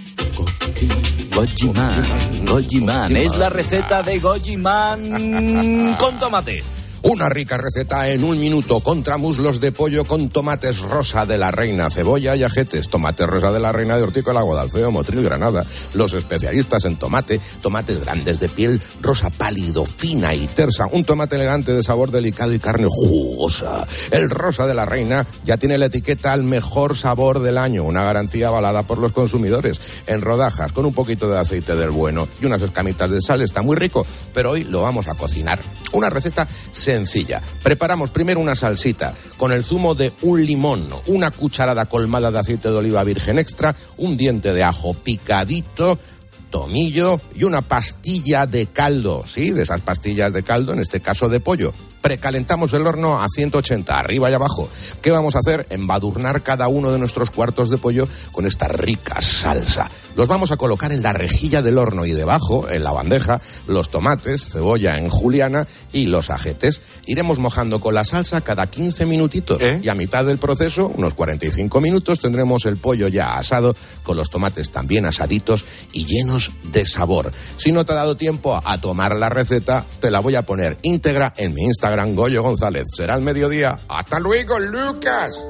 Goji Man, Goji Man. Es la receta de Goji Man con tomate. Una rica receta en un minuto. Contramuslos de pollo con tomates rosa de la reina, cebolla y ajetes. Tomates rosa de la reina de Hortícola, Guadalfeo, Motril, Granada. Los especialistas en tomate. Tomates grandes de piel rosa pálido, fina y tersa. Un tomate elegante de sabor delicado y carne jugosa. El rosa de la reina ya tiene la etiqueta al mejor sabor del año. Una garantía avalada por los consumidores. En rodajas, con un poquito de aceite del bueno y unas escamitas de sal. Está muy rico, pero hoy lo vamos a cocinar. Una receta sencilla. Preparamos primero una salsita con el zumo de un limón, una cucharada colmada de aceite de oliva virgen extra, un diente de ajo picadito, tomillo y una pastilla de caldo, sí, de esas pastillas de caldo, en este caso de pollo. Precalentamos el horno a ciento ochenta, arriba y abajo. ¿Qué vamos a hacer? Embadurnar cada uno de nuestros cuartos de pollo con esta rica salsa. Los vamos a colocar en la rejilla del horno y debajo, en la bandeja, los tomates, cebolla en juliana y los ajetes. Iremos mojando con la salsa cada quince minutitos. ¿Eh? Y a mitad del proceso, unos cuarenta y cinco minutos, tendremos el pollo ya asado, con los tomates también asaditos y llenos de sabor. Si no te ha dado tiempo a tomar la receta, te la voy a poner íntegra en mi Instagram, Goyo González. Será el mediodía. ¡Hasta luego, Lucas!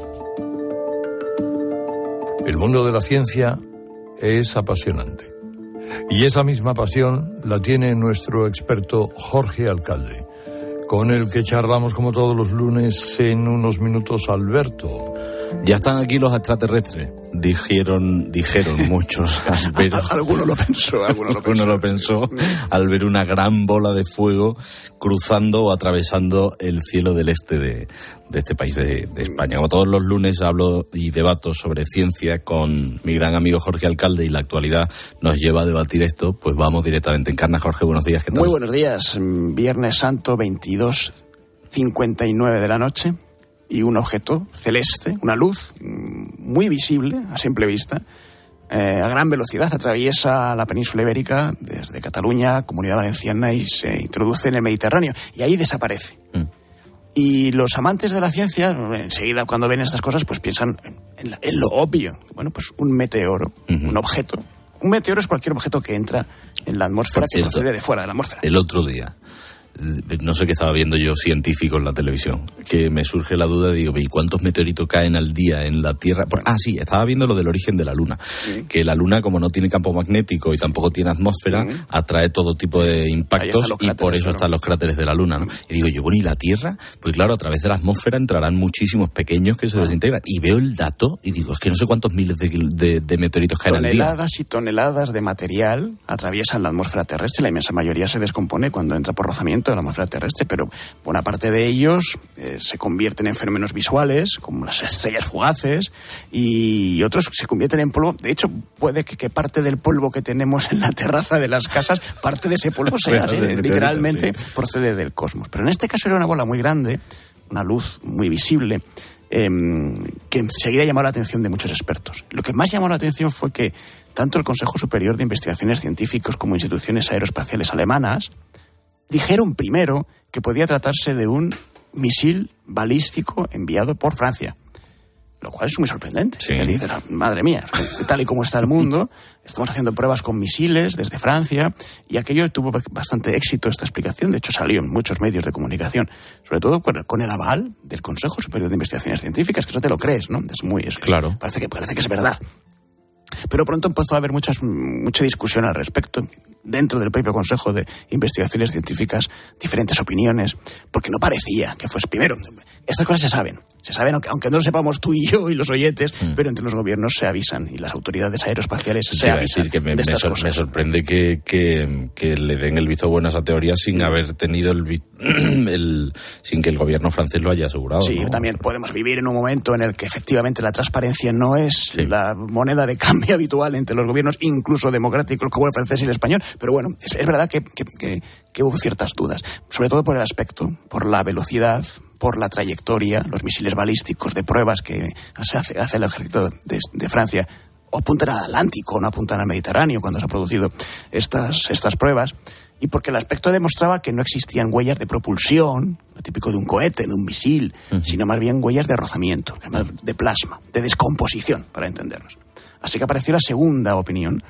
El mundo de la ciencia es apasionante. Y esa misma pasión la tiene nuestro experto Jorge Alcalde, con el que charlamos como todos los lunes en unos minutos. Alberto. Ya están aquí los extraterrestres, dijeron, dijeron muchos al ver... Alguno lo pensó, alguno lo pensó. Alguno lo pensó al ver una gran bola de fuego cruzando o atravesando el cielo del este de, de este país de, de España. Como todos los lunes hablo y debato sobre ciencia con mi gran amigo Jorge Alcalde, y la actualidad nos lleva a debatir esto, pues vamos directamente en carne. Jorge, buenos días, ¿qué tal? Muy buenos días, Viernes Santo, veintidós cincuenta y nueve de la noche. Y un objeto celeste, una luz muy visible a simple vista, eh, a gran velocidad atraviesa la península ibérica desde Cataluña, Comunidad Valenciana, y se introduce en el Mediterráneo. Y ahí desaparece. Mm. Y los amantes de la ciencia, enseguida cuando ven estas cosas, pues piensan en, la, en lo obvio. Bueno, pues un meteoro, uh-huh. un objeto. Un meteoro es cualquier objeto que entra en la atmósfera, que procede de fuera de la atmósfera. El otro día, no sé qué estaba viendo yo, científico en la televisión, que me surge la duda, digo, ¿y cuántos meteoritos caen al día en la Tierra? Por, ah, sí, estaba viendo lo del origen de la Luna, sí. Que la Luna, como no tiene campo magnético y tampoco tiene atmósfera, sí. atrae todo tipo de impactos, y por eso están los cráteres de la Luna, ¿no? Y digo yo, bueno, ¿y la Tierra? Pues claro, a través de la atmósfera entrarán muchísimos pequeños que se ah. desintegran. Y veo el dato y digo, es que no sé cuántos miles de, de, de meteoritos caen al día. Toneladas y toneladas de material atraviesan la atmósfera terrestre. La inmensa mayoría se descompone cuando entra por rozamiento de la atmósfera terrestre, pero buena parte de ellos eh, se convierten en fenómenos visuales, como las estrellas fugaces, y otros se convierten en polvo. De hecho, puede que, que parte del polvo que tenemos en la terraza de las casas, parte de ese polvo sea, sí, literalmente, sí. procede del cosmos. Pero en este caso era una bola muy grande, una luz muy visible, eh, que enseguida llamó la atención de muchos expertos. Lo que más llamó la atención fue que tanto el Consejo Superior de Investigaciones Científicas como instituciones aeroespaciales alemanas dijeron primero que podía tratarse de un misil balístico enviado por Francia, lo cual es muy sorprendente. Sí. Él dice, madre mía, tal y como está el mundo, estamos haciendo pruebas con misiles desde Francia, y aquello tuvo bastante éxito, esta explicación. De hecho, salió en muchos medios de comunicación, sobre todo con el aval del Consejo Superior de Investigaciones Científicas, que no te lo crees, ¿no? Es muy... Es, claro. Parece que, parece que es verdad. Pero pronto empezó a haber muchas, mucha discusión al respecto. Dentro del propio Consejo de Investigaciones Científicas, diferentes opiniones, porque no parecía que fuese... Primero, estas cosas se saben, se saben, aunque, aunque no lo sepamos tú y yo y los oyentes, mm. pero entre los gobiernos se avisan, y las autoridades aeroespaciales se sí, avisan decir que me, de estas me, sor, cosas. Me sorprende que, que, que le den el visto bueno a esa teoría sin haber tenido el, el... sin que el gobierno francés lo haya asegurado. Sí, ¿no? También podemos vivir en un momento en el que efectivamente la transparencia no es sí. la moneda de cambio habitual entre los gobiernos, incluso democráticos como el francés y el español, pero bueno, es, es verdad que, que, que, que hubo ciertas dudas, sobre todo por el aspecto, por la velocidad, por la trayectoria. Los misiles balísticos de pruebas que hace, hace el ejército de, de Francia o apuntan al Atlántico, no apuntan al Mediterráneo cuando se han producido estas, estas pruebas, y porque el aspecto demostraba que no existían huellas de propulsión, lo típico de un cohete, de un misil, uh-huh. sino más bien huellas de rozamiento, de plasma, de descomposición, para entendernos. Así que apareció la segunda opinión,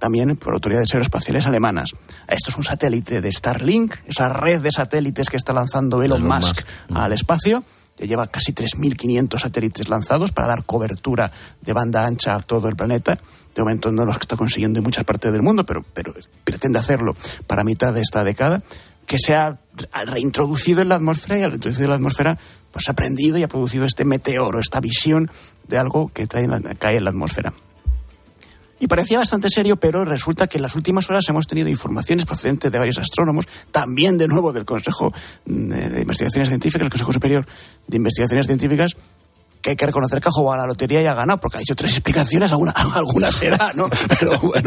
también por autoridades aeroespaciales alemanas. Esto es un satélite de Starlink, esa red de satélites que está lanzando Elon, Elon Musk, Musk al espacio. Ya lleva casi tres mil quinientos satélites lanzados para dar cobertura de banda ancha a todo el planeta. De momento no lo está consiguiendo en muchas partes del mundo, pero, pero pretende hacerlo para mitad de esta década, que se ha reintroducido en la atmósfera, y al reintroducir en la atmósfera pues ha aprendido y ha producido este meteoro, esta visión de algo que trae en la, cae en la atmósfera. Y parecía bastante serio, pero resulta que en las últimas horas hemos tenido informaciones procedentes de varios astrónomos, también de nuevo del Consejo de Investigaciones Científicas, el Consejo Superior de Investigaciones Científicas, que hay que reconocer que ha jugado a la lotería y ha ganado, porque ha hecho tres explicaciones, alguna, alguna será, ¿no? Pero bueno,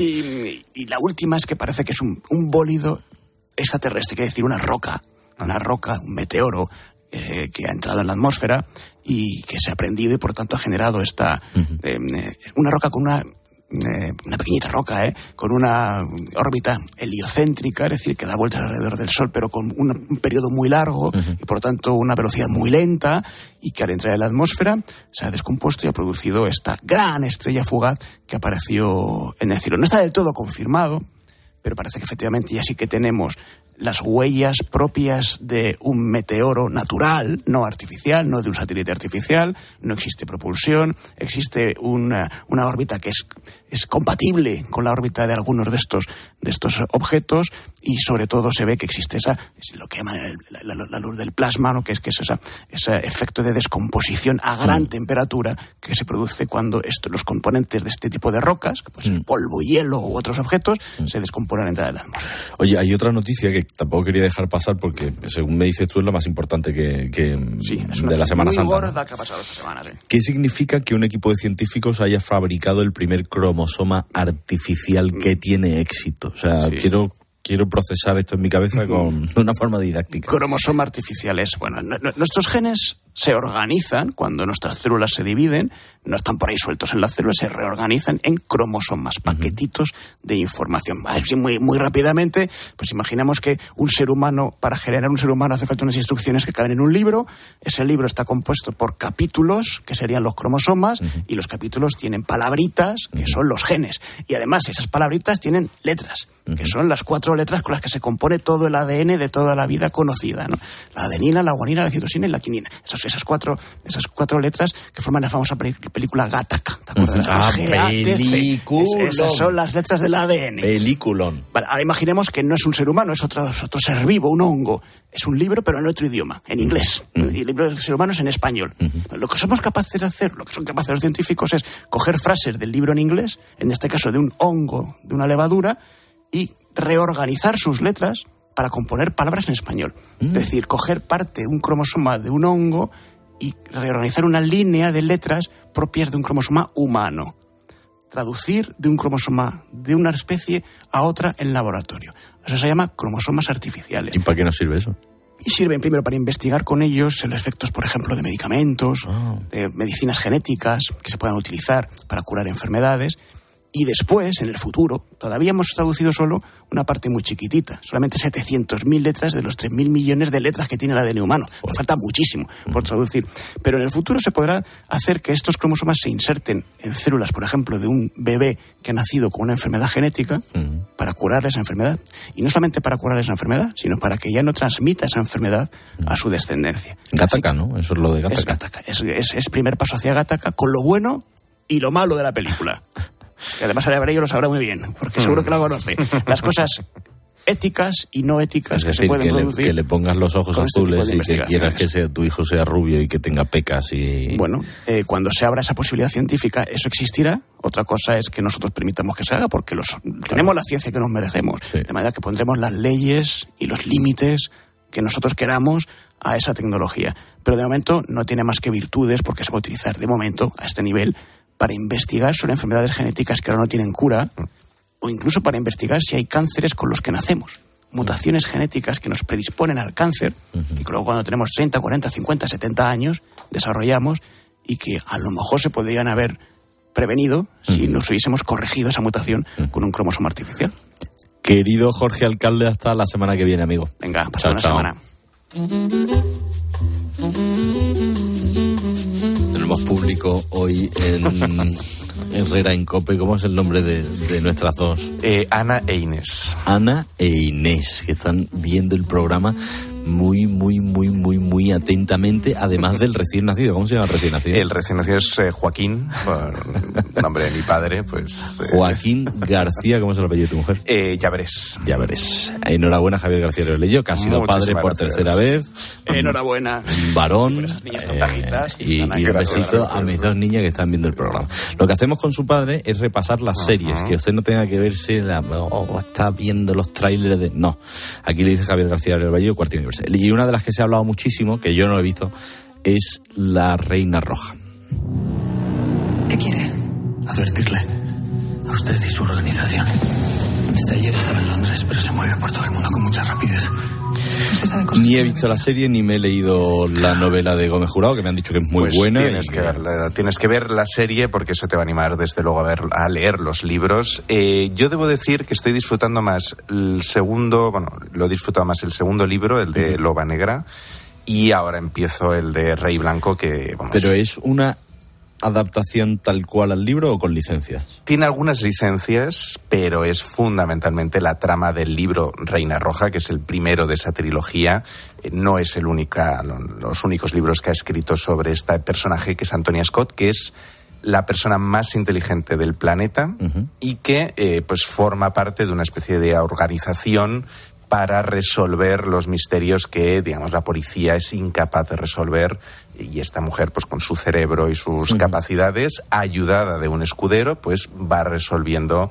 y, y la última es que parece que es un, un bólido extraterrestre, quiere decir una roca, una roca, un meteoro, eh, que ha entrado en la atmósfera y que se ha prendido y por tanto ha generado esta, uh-huh. eh, una roca con una... una pequeñita roca, ¿eh? Con una órbita heliocéntrica, es decir, que da vueltas alrededor del Sol, pero con un, un periodo muy largo uh-huh. y por tanto una velocidad muy lenta, y que al entrar en la atmósfera se ha descompuesto y ha producido esta gran estrella fugaz que apareció en el cielo. No está del todo confirmado, pero parece que efectivamente ya sí que tenemos las huellas propias de un meteoro natural, no artificial, no de un satélite artificial. No existe propulsión, existe una, una órbita que es, es compatible con la órbita de algunos de estos, de estos objetos, y sobre todo se ve que existe esa, es lo que llaman el, la, la, la luz del plasma, ¿no? que es que es esa, ese efecto de descomposición a gran mm. temperatura que se produce cuando esto, los componentes de este tipo de rocas, que puede ser mm. polvo, hielo u otros objetos, mm. se descomponen en la atmósfera. Oye, hay otra noticia que tampoco quería dejar pasar porque, según me dices tú, es la más importante que, que sí, es una de la Semana muy Santa. gorda que ha pasado esta semana, sí. ¿Qué significa que un equipo de científicos haya fabricado el primer cromosoma artificial que tiene éxito? O sea, sí. quiero... Quiero procesar esto en mi cabeza con de una forma didáctica. Cromosoma artificial es, bueno, n- n- nuestros genes se organizan cuando nuestras células se dividen, no están por ahí sueltos en las células, se reorganizan en cromosomas, paquetitos uh-huh. de información. Así muy, muy rápidamente, pues imaginamos que un ser humano, para generar un ser humano hace falta unas instrucciones que caben en un libro. Ese libro está compuesto por capítulos, que serían los cromosomas, uh-huh. y los capítulos tienen palabritas, que uh-huh. son los genes. Y además esas palabritas tienen letras, uh-huh. que son las cuatro letras con las que se compone todo el A D N de toda la vida conocida, ¿no? La adenina, la guanina, la citosina y la quinina. Esas, esas, cuatro, esas cuatro letras que forman la famosa película Gattaca, ¿te acuerdas? Ah, película. Es, esas son las letras del A D N. Peliculón. Vale, ahora imaginemos que no es un ser humano, es otro, es otro ser vivo, un hongo. Es un libro, pero en otro idioma, en inglés. Uh-huh. Y el libro del ser humano es en español. Uh-huh. Lo que somos capaces de hacer, lo que son capaces los científicos, es coger frases del libro en inglés, en este caso de un hongo, de una levadura, y reorganizar sus letras para componer palabras en español. Mm. Es decir, coger parte de un cromosoma de un hongo y reorganizar una línea de letras propias de un cromosoma humano. Traducir de un cromosoma de una especie a otra en laboratorio. Eso se llama cromosomas artificiales. ¿Y para qué nos sirve eso? Y sirven primero para investigar con ellos los efectos, por ejemplo, de medicamentos, oh. de medicinas genéticas que se puedan utilizar para curar enfermedades. Y después, en el futuro, todavía hemos traducido solo una parte muy chiquitita, solamente setecientas mil letras de los tres mil millones de letras que tiene el A D N humano. Nos falta muchísimo por traducir. Pero en el futuro se podrá hacer que estos cromosomas se inserten en células, por ejemplo, de un bebé que ha nacido con una enfermedad genética, uh-huh. para curar esa enfermedad. Y no solamente para curar esa enfermedad, sino para que ya no transmita esa enfermedad uh-huh. a su descendencia. Gattaca, ¿no? Eso es lo de Gattaca. Es Gattaca. Es, es, es primer paso hacia Gattaca, con lo bueno y lo malo de la película. Que además Abreu lo sabrá muy bien, porque seguro que lo conoce. Las cosas éticas y no éticas es que decir, se pueden que producir. Le, que le pongas los ojos azules este y que quieras que sea, tu hijo sea rubio y que tenga pecas. Y... Bueno, eh, cuando se abra esa posibilidad científica, eso existirá. Otra cosa es que nosotros permitamos que se haga, porque los, claro. tenemos la ciencia que nos merecemos. Sí. De manera que pondremos las leyes y los límites que nosotros queramos a esa tecnología. Pero de momento no tiene más que virtudes, porque se va a utilizar de momento a este nivel para investigar sobre enfermedades genéticas que ahora no tienen cura, o incluso para investigar si hay cánceres con los que nacemos. Mutaciones genéticas que nos predisponen al cáncer, uh-huh. y que luego cuando tenemos treinta, cuarenta, cincuenta, setenta años, desarrollamos, y que a lo mejor se podrían haber prevenido uh-huh. si nos hubiésemos corregido esa mutación uh-huh. con un cromosoma artificial. Querido Jorge Alcalde, hasta la semana que viene, amigo. Venga, pasa una semana. Tenemos público hoy en Herrera en COPE. ¿Cómo es el nombre de, de nuestras dos? Eh, Ana e Inés. Ana e Inés, que están viendo el programa muy, muy, muy, muy, muy atentamente, además del recién nacido. ¿Cómo se llama el recién nacido? El recién nacido es eh, Joaquín, por nombre de mi padre, pues... Eh. Joaquín García, ¿cómo es el apellido de tu mujer? Eh, ya verés. Ya verés. Enhorabuena, Javier García Reolello, que ha sido padre por gracias. tercera vez. Enhorabuena. Un varón. Eh, y, y un besito a mis dos niñas que están viendo el programa. Lo que hacemos con su padre es repasar las uh-huh. series, que usted no tenga que verse, la, o está viendo los trailers de... No. Aquí le dice Javier García Reolello, Cuarto Universo. Y una de las que se ha hablado muchísimo, que yo no he visto, es La Reina Roja. ¿Qué quiere? Advertirle a usted y su organización. Desde ayer estaba en Londres, pero se mueve por todo el mundo con mucha rapidez. Ni he visto la serie, ni me he leído la novela de Gómez Jurado, que me han dicho que es muy pues buena. Tienes, y... que ver, tienes que ver la serie, porque eso te va a animar desde luego a, ver, a leer los libros. Eh, yo debo decir que estoy disfrutando más el segundo, bueno, lo he disfrutado más el segundo libro, el de Loba Negra, y ahora empiezo el de Rey Blanco, que... Vamos, pero es una... ¿adaptación tal cual al libro o con licencias? Tiene algunas licencias, pero es fundamentalmente la trama del libro Reina Roja, que es el primero de esa trilogía. No es el única, los únicos libros que ha escrito sobre este personaje, que es Antonia Scott, que es la persona más inteligente del planeta uh-huh. y que eh, pues forma parte de una especie de organización para resolver los misterios que, digamos, la policía es incapaz de resolver, y esta mujer, pues con su cerebro y sus uh-huh. capacidades, ayudada de un escudero, pues va resolviendo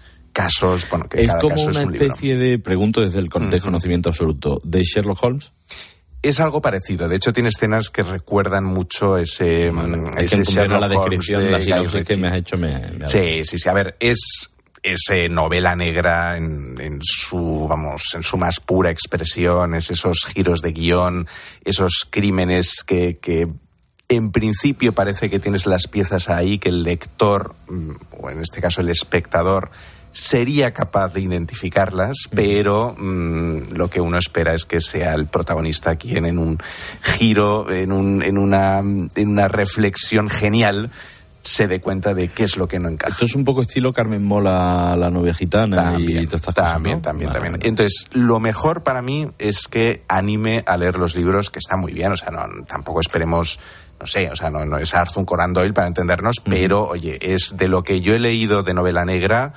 casos, bueno, que es cada como caso una es un especie libro. de, pregunto desde el uh-huh. desconocimiento absoluto, ¿de Sherlock Holmes? Es algo parecido. De hecho, tiene escenas que recuerdan mucho ese, bueno, ese que Sherlock la descripción, Holmes de la sinopsis que me has hecho me, me sí, sí, sí. A ver, es... es eh, novela negra en, en su, vamos, en su más pura expresión, es esos giros de guión, esos crímenes que, que en principio parece que tienes las piezas ahí, que el lector, o en este caso el espectador, sería capaz de identificarlas, pero mmm, lo que uno espera es que sea el protagonista quien en un giro, en, un, en, una, en una reflexión genial, se dé cuenta de qué es lo que no encaja. Esto es un poco estilo Carmen Mola, la novia gitana, también, y todas estas cosas, también, ¿no? También, vale, también. vale. Entonces, lo mejor para mí es que anime a leer los libros, que están muy bien, o sea, no, tampoco esperemos, no sé, o sea, no, no es Arthur Conan Doyle para entendernos, uh-huh. pero, oye, es de lo que yo he leído de novela negra,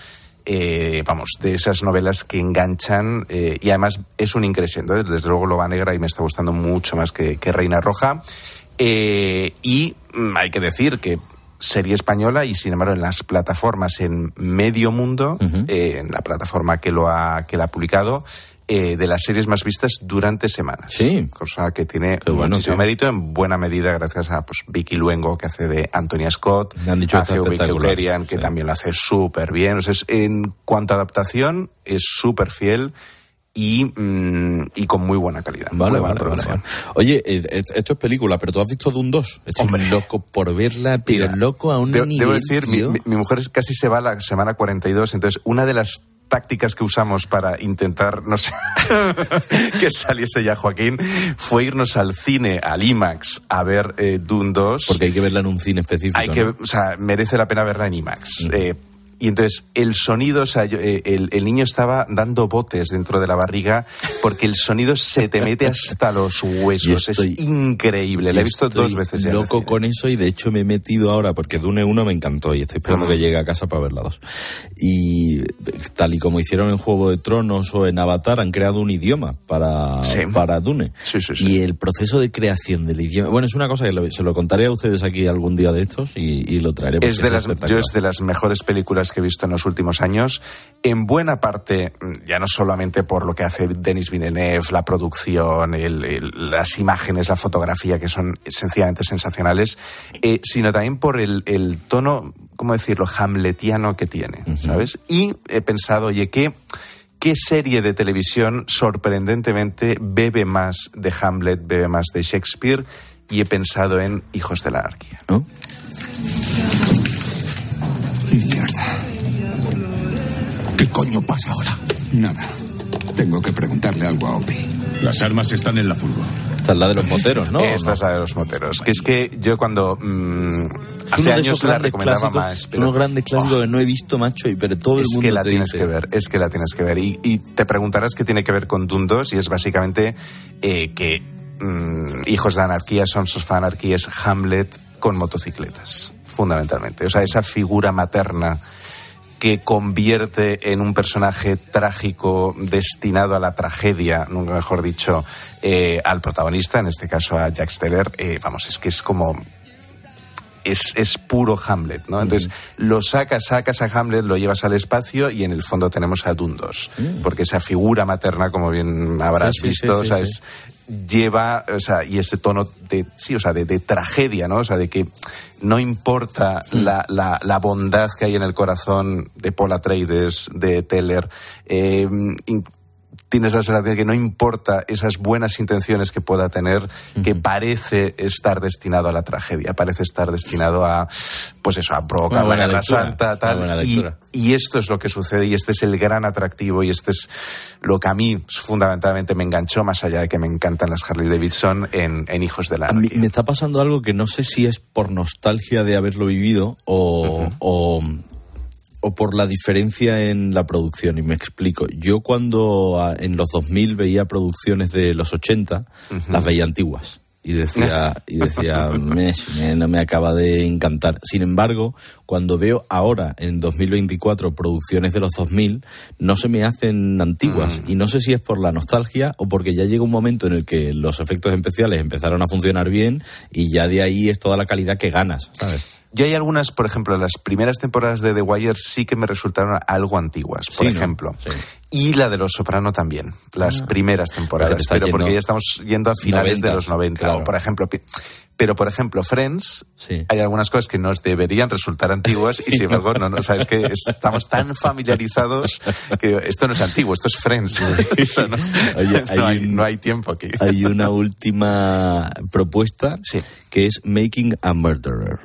eh, vamos, de esas novelas que enganchan, eh, y además es un increciendo, ¿eh? Desde luego Loba Negra y me está gustando mucho más que, que Reina Roja, eh, y mm, hay que decir que serie española, y sin embargo en las plataformas en medio mundo, uh-huh. eh, en la plataforma que lo ha que la ha publicado, eh, de las series más vistas durante semanas. Sí. Cosa que tiene Qué bueno, muchísimo sí. mérito, en buena medida gracias a pues Vicky Luengo, que hace de Antonia Scott, me han dicho hace Vicky O'Clerian, que sí. también lo hace súper bien. O sea, es, en cuanto a adaptación, es súper fiel. Y, mmm, y con muy buena calidad. Vale, muy buena vale, vale, vale. Oye, esto es película, pero tú has visto Dune dos. Estoy Hombre. loco por verla, pero Mira, loco a un de, nivel, Debo decir, mi, tío. mi, mi mujer casi se va a la semana cuarenta y dos, entonces una de las tácticas que usamos para intentar, no sé, que saliese ya Joaquín, fue irnos al cine, al IMAX, a ver eh, Dune dos. Porque hay que verla en un cine específico. Hay que, ¿no? o sea, merece la pena verla en IMAX. Mm. Eh, Y entonces el sonido, o sea, yo, eh, el, el niño estaba dando botes dentro de la barriga porque el sonido se te mete hasta los huesos. Estoy, es increíble. La he visto dos veces ya. Loco con eso, y de hecho me he metido ahora porque Dune uno me encantó y estoy esperando uh-huh. que llegue a casa para ver la dos. Y tal y como hicieron en Juego de Tronos o en Avatar, han creado un idioma para, sí. para Dune. Sí, sí, sí. Y el proceso de creación del idioma... Bueno, es una cosa que lo, se lo contaré a ustedes aquí algún día de estos y, y lo traeré. Es de, las, yo es de las mejores películas que he visto en los últimos años, en buena parte, ya no solamente por lo que hace Denis Villeneuve, la producción, el, el, las imágenes, la fotografía, que son sencillamente sensacionales, eh, sino también por el, el tono, ¿cómo decirlo?, hamletiano que tiene, uh-huh. ¿sabes? Y he pensado, oye, ¿qué, qué serie de televisión sorprendentemente bebe más de Hamlet, bebe más de Shakespeare? Y he pensado en Hijos de la Anarquía. ¿Oh? Mierda. ¿Qué coño pasa ahora? Nada. Tengo que preguntarle algo a Opi. Las armas están en la furgo. Esta es la de los moteros, ¿no? Esta es la de los moteros. Que es que yo cuando... Mmm, Hace años la recomendaba más. Pero... unos grandes clásicos oh, que no he visto, macho, y pero todo el mundo es que la te tienes dice. que ver, es que la tienes que ver. Y, y te preguntarás qué tiene que ver con Dune dos, y es básicamente eh, que mmm, Hijos de Anarquía, Sons of Anarchy es Hamlet con motocicletas, fundamentalmente. O sea, esa figura materna que convierte en un personaje trágico destinado a la tragedia, nunca mejor dicho, eh, al protagonista, en este caso a Jack Steller, eh, vamos, es que es como... Es, es puro Hamlet, ¿no? Entonces, mm. lo sacas, sacas a Hamlet, lo llevas al espacio y en el fondo tenemos a Dune dos. Mm. Porque esa figura materna, como bien habrás sí, visto, sí, sí, o sea, sí, sí. Es, lleva, o sea, y ese tono de, sí, o sea, de, de tragedia, ¿no? O sea, de que no importa mm. la, la, la bondad que hay en el corazón de Paul Atreides, de Teller, eh, in, tienes la sensación de que no importa esas buenas intenciones que pueda tener, uh-huh. que parece estar destinado a la tragedia, parece estar destinado a, pues eso, a provocar la guerra santa, tal. Y, y esto es lo que sucede, y este es el gran atractivo, y este es lo que a mí fundamentalmente me enganchó, más allá de que me encantan las Harley Davidson, en, en Hijos de la Anarquía. A mí me está pasando algo que no sé si es por nostalgia de haberlo vivido o... Uh-huh. o o por la diferencia en la producción, y me explico. Yo cuando en los dos mil veía producciones de los ochenta, uh-huh. las veía antiguas. Y decía, y decía me, me, no me acaba de encantar. Sin embargo, cuando veo ahora, en dos mil veinticuatro, producciones de los dos mil, no se me hacen antiguas. Uh-huh. Y no sé si es por la nostalgia o porque ya llega un momento en el que los efectos especiales empezaron a funcionar bien y ya de ahí es toda la calidad que ganas, ¿sabes? Yo hay algunas, por ejemplo, las primeras temporadas de The Wire sí que me resultaron algo antiguas, por sí, ejemplo. ¿no? Sí. Y la de Los Soprano también, las ah. primeras temporadas, pero porque ya estamos yendo a finales noventa, de los noventa. Claro. O por ejemplo, pero por ejemplo, Friends, sí. hay algunas cosas que nos deberían resultar antiguas y sin embargo, no, no, o sea, es que estamos tan familiarizados que esto no es antiguo, esto es Friends. Eso, ¿no? Oye, hay no, hay, un, no hay tiempo aquí. Hay una última propuesta sí. que es Making a Murderer.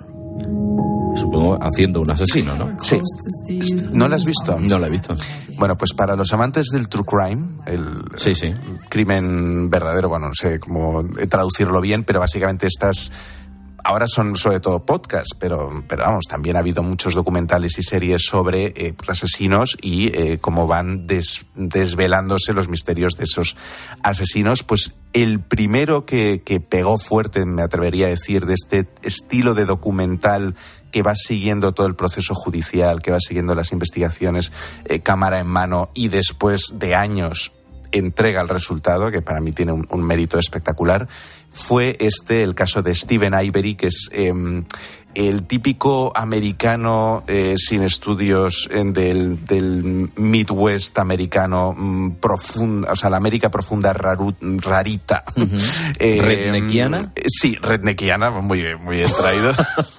Supongo haciendo un asesino, ¿no? Sí. ¿No la has visto? No la he visto. Bueno, pues para los amantes del true crime, el, sí, sí. el crimen verdadero, bueno, no sé cómo traducirlo bien, pero básicamente estas... Ahora son sobre todo podcasts, pero, pero vamos, también ha habido muchos documentales y series sobre eh, asesinos y eh, cómo van des, desvelándose los misterios de esos asesinos. Pues el primero que, que pegó fuerte, me atrevería a decir, de este estilo de documental que va siguiendo todo el proceso judicial, que va siguiendo las investigaciones eh, cámara en mano y después de años entrega el resultado, que para mí tiene un, un mérito espectacular, fue este, el caso de Steven Ivory, que es eh, el típico americano eh, sin estudios en del, del Midwest americano mmm, profunda, o sea, la América profunda raru, rarita. Uh-huh. Eh, ¿Redneckiana? Sí, redneckiana, muy bien, muy bien traído.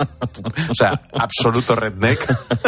O sea, absoluto redneck.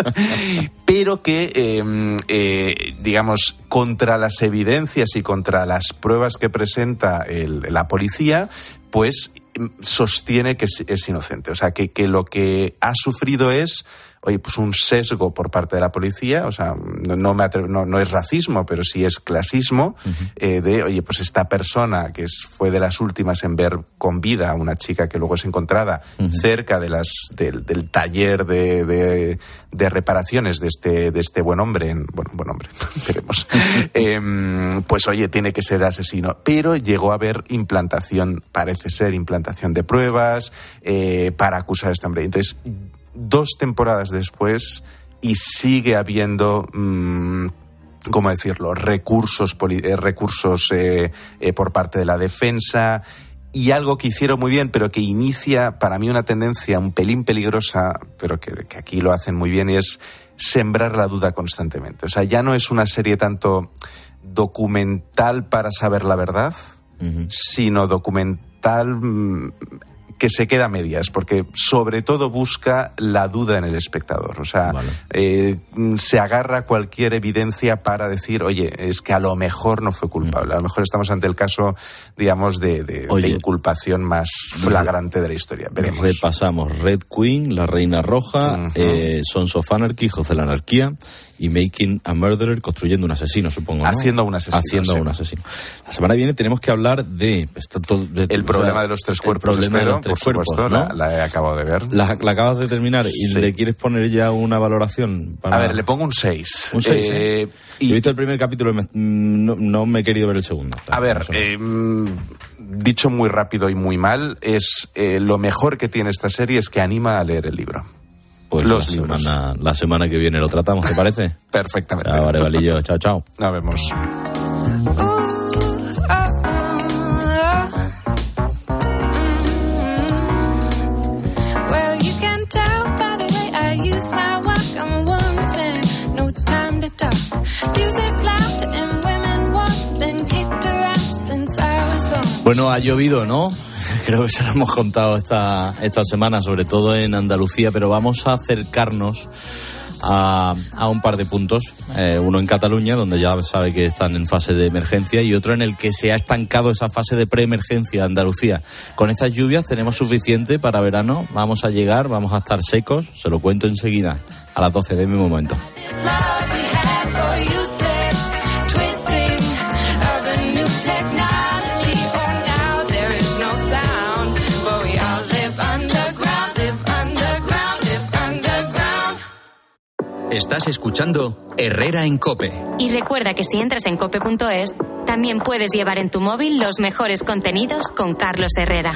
Pero que, eh, eh, digamos, contra las evidencias y contra las pruebas que presenta el, la policía, pues sostiene que es, es inocente. O sea, que, que lo que ha sufrido es, oye, pues un sesgo por parte de la policía. O sea, no, no, me atrevo, no, no es racismo, pero sí es clasismo. Uh-huh. eh, de, oye, pues esta persona que es, fue de las últimas en ver con vida a una chica que luego es encontrada uh-huh. cerca de las, del, del taller de, de, de reparaciones de este, de este buen hombre, en, bueno, buen hombre, veremos. eh, pues oye, tiene que ser asesino. Pero llegó a haber implantación, parece ser implantación de pruebas eh, para acusar a este hombre. Entonces, dos temporadas después y sigue habiendo, mmm, ¿cómo decirlo?, recursos, poli- eh, recursos eh, eh, por parte de la defensa, y algo que hicieron muy bien, pero que inicia para mí una tendencia un pelín peligrosa, pero que, que aquí lo hacen muy bien, y es sembrar la duda constantemente. O sea, ya no es una serie tanto documental para saber la verdad, uh-huh. sino documental mmm, que se queda a medias, porque sobre todo busca la duda en el espectador. O sea, vale. eh, se agarra a cualquier evidencia para decir, oye, es que a lo mejor no fue culpable. A lo mejor estamos ante el caso, digamos, de, de, oye, de inculpación más flagrante de la historia. Veremos. Repasamos Red Queen, La Reina Roja, uh-huh. eh, Sons of Anarchy, Hijos de la Anarquía, y Making a Murderer, construyendo un asesino, supongo, ¿no? Haciendo un asesino. Haciendo sí. un asesino. La semana que viene tenemos que hablar de... Todo, de el problema o sea, de los tres cuerpos, el problema espero, de los tres por cuerpos, supuesto, ¿no? la, la he acabado de ver. La, la acabas de terminar y sí. le quieres poner ya una valoración. Para... A ver, le pongo un seis. Un seis, eh, ¿eh? Y... He visto el primer capítulo y me, no, no me he querido ver el segundo. A ver, eh, dicho muy rápido y muy mal, es eh, lo mejor que tiene esta serie es que anima a leer el libro. Pues los la libros. Semana, la semana que viene lo tratamos, ¿te parece? Perfectamente. Chao, Arevalillo. Chao, chao. Nos vemos. Bueno, ha llovido, ¿no? Creo que se lo hemos contado esta, esta semana, sobre todo en Andalucía, pero vamos a acercarnos a, a un par de puntos. Eh, uno en Cataluña, donde ya sabe que están en fase de emergencia, y otro en el que se ha estancado esa fase de preemergencia, Andalucía. Con estas lluvias tenemos suficiente para verano, vamos a llegar, vamos a estar secos, se lo cuento enseguida, a las doce de mi momento. Estás escuchando Herrera en COPE. Y recuerda que si entras en cope punto es, también puedes llevar en tu móvil los mejores contenidos con Carlos Herrera.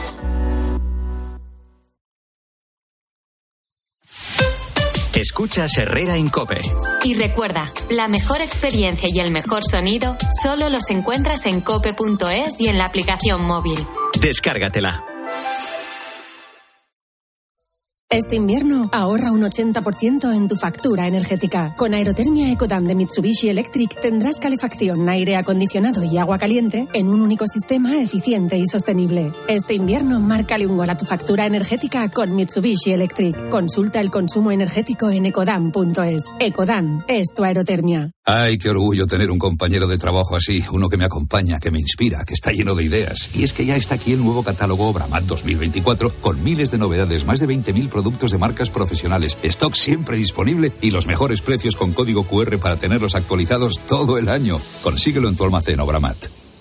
Escuchas Herrera en COPE. Y recuerda, la mejor experiencia y el mejor sonido solo los encuentras en cope punto es y en la aplicación móvil. Descárgatela. Este invierno ahorra un ochenta por ciento en tu factura energética. Con Aerotermia Ecodan de Mitsubishi Electric tendrás calefacción, aire acondicionado y agua caliente en un único sistema eficiente y sostenible. Este invierno márcale un gol a tu factura energética con Mitsubishi Electric. Consulta el consumo energético en ecodan punto es. Ecodan es tu aerotermia. Ay, qué orgullo tener un compañero de trabajo así, uno que me acompaña, que me inspira, que está lleno de ideas. Y es que ya está aquí el nuevo catálogo Obramat dos mil veinticuatro con miles de novedades, más de veinte mil productos de marcas profesionales, stock siempre disponible y los mejores precios con código cu erre para tenerlos actualizados todo el año. Consíguelo en tu almacén Obramat.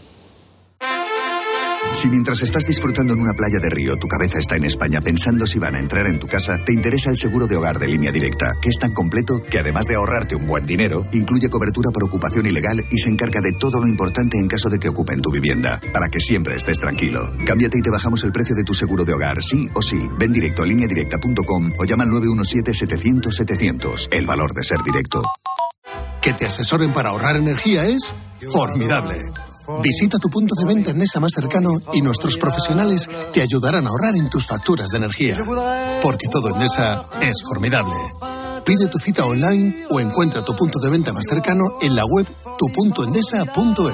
Si mientras estás disfrutando en una playa de Río, tu cabeza está en España pensando si van a entrar en tu casa, te interesa el seguro de hogar de Línea Directa, que es tan completo que además de ahorrarte un buen dinero, incluye cobertura por ocupación ilegal y se encarga de todo lo importante en caso de que ocupen tu vivienda, para que siempre estés tranquilo. Cámbiate y te bajamos el precio de tu seguro de hogar, sí o sí. Ven directo a línea directa punto com o llama al nueve uno siete, setecientos, setecientos. El valor de ser directo. Que te asesoren para ahorrar energía es formidable. Visita tu punto de venta Endesa más cercano y nuestros profesionales te ayudarán a ahorrar en tus facturas de energía. Porque todo Endesa es formidable. Pide tu cita online o encuentra tu punto de venta más cercano en la web tu punto endesa punto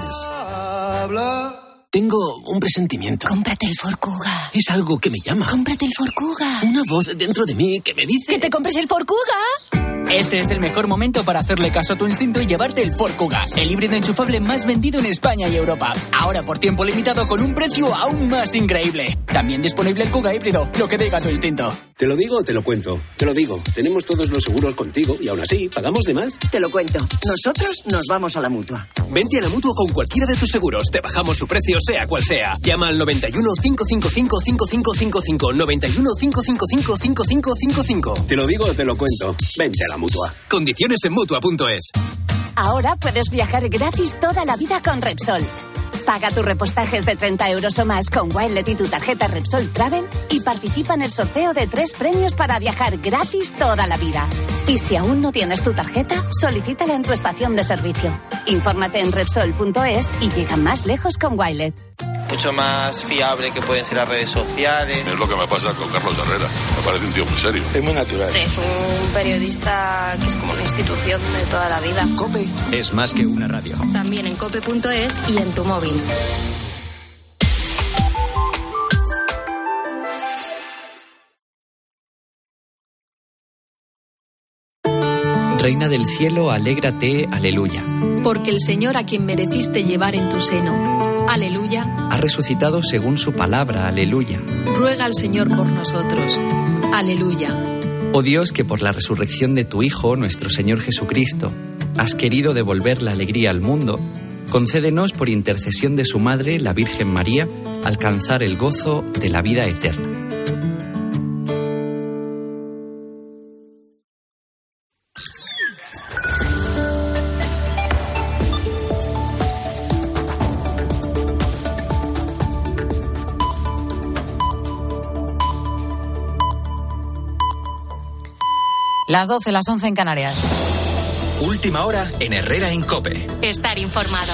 es. Tengo un presentimiento. Cómprate el Ford Kuga. Es algo que me llama. Cómprate el Ford Kuga. Una voz dentro de mí que me dice... ¡Que te compres el Ford Kuga! Este es el mejor momento para hacerle caso a tu instinto y llevarte el Ford Kuga, el híbrido enchufable más vendido en España y Europa. Ahora por tiempo limitado con un precio aún más increíble. También disponible el Kuga híbrido, lo que diga tu instinto. ¿Te lo digo o te lo cuento? Te lo digo. Tenemos todos los seguros contigo y aún así, ¿pagamos de más? Te lo cuento. Nosotros nos vamos a la Mutua. Vente a la Mutua con cualquiera de tus seguros. Te bajamos su precio sea cual sea. Llama al noventa y uno, cinco cinco cinco, cinco cinco cinco cinco. noventa y uno, cinco cinco cinco, cinco cinco cinco cinco. Te lo digo o te lo cuento. Vente a la Mutua. Condiciones en Mutua punto es. Ahora puedes viajar gratis toda la vida con Repsol. Paga tus repostajes de treinta euros o más con Wilet y tu tarjeta Repsol Travel y participa en el sorteo de tres premios para viajar gratis toda la vida. Y si aún no tienes tu tarjeta, solicítala en tu estación de servicio. Infórmate en Repsol punto es y llega más lejos con Wilet. Mucho más fiable que pueden ser las redes sociales. Es lo que me pasa con Carlos Herrera. Me parece un tío muy serio. Es muy natural. Es un periodista que es como una institución de toda la vida. COPE es más que una radio. También en cope punto es y en tu móvil. Reina del cielo, alégrate, aleluya. Porque el Señor a quien mereciste llevar en tu seno, aleluya, ha resucitado según su palabra, aleluya. ruega al Señor por nosotros, aleluya. Oh Dios, que por la resurrección de tu Hijo, nuestro Señor Jesucristo, has querido devolver la alegría al mundo, concédenos por intercesión de su Madre, la Virgen María, alcanzar el gozo de la vida eterna. Las doce, las once en Canarias. Última hora en Herrera en COPE. Estar informado.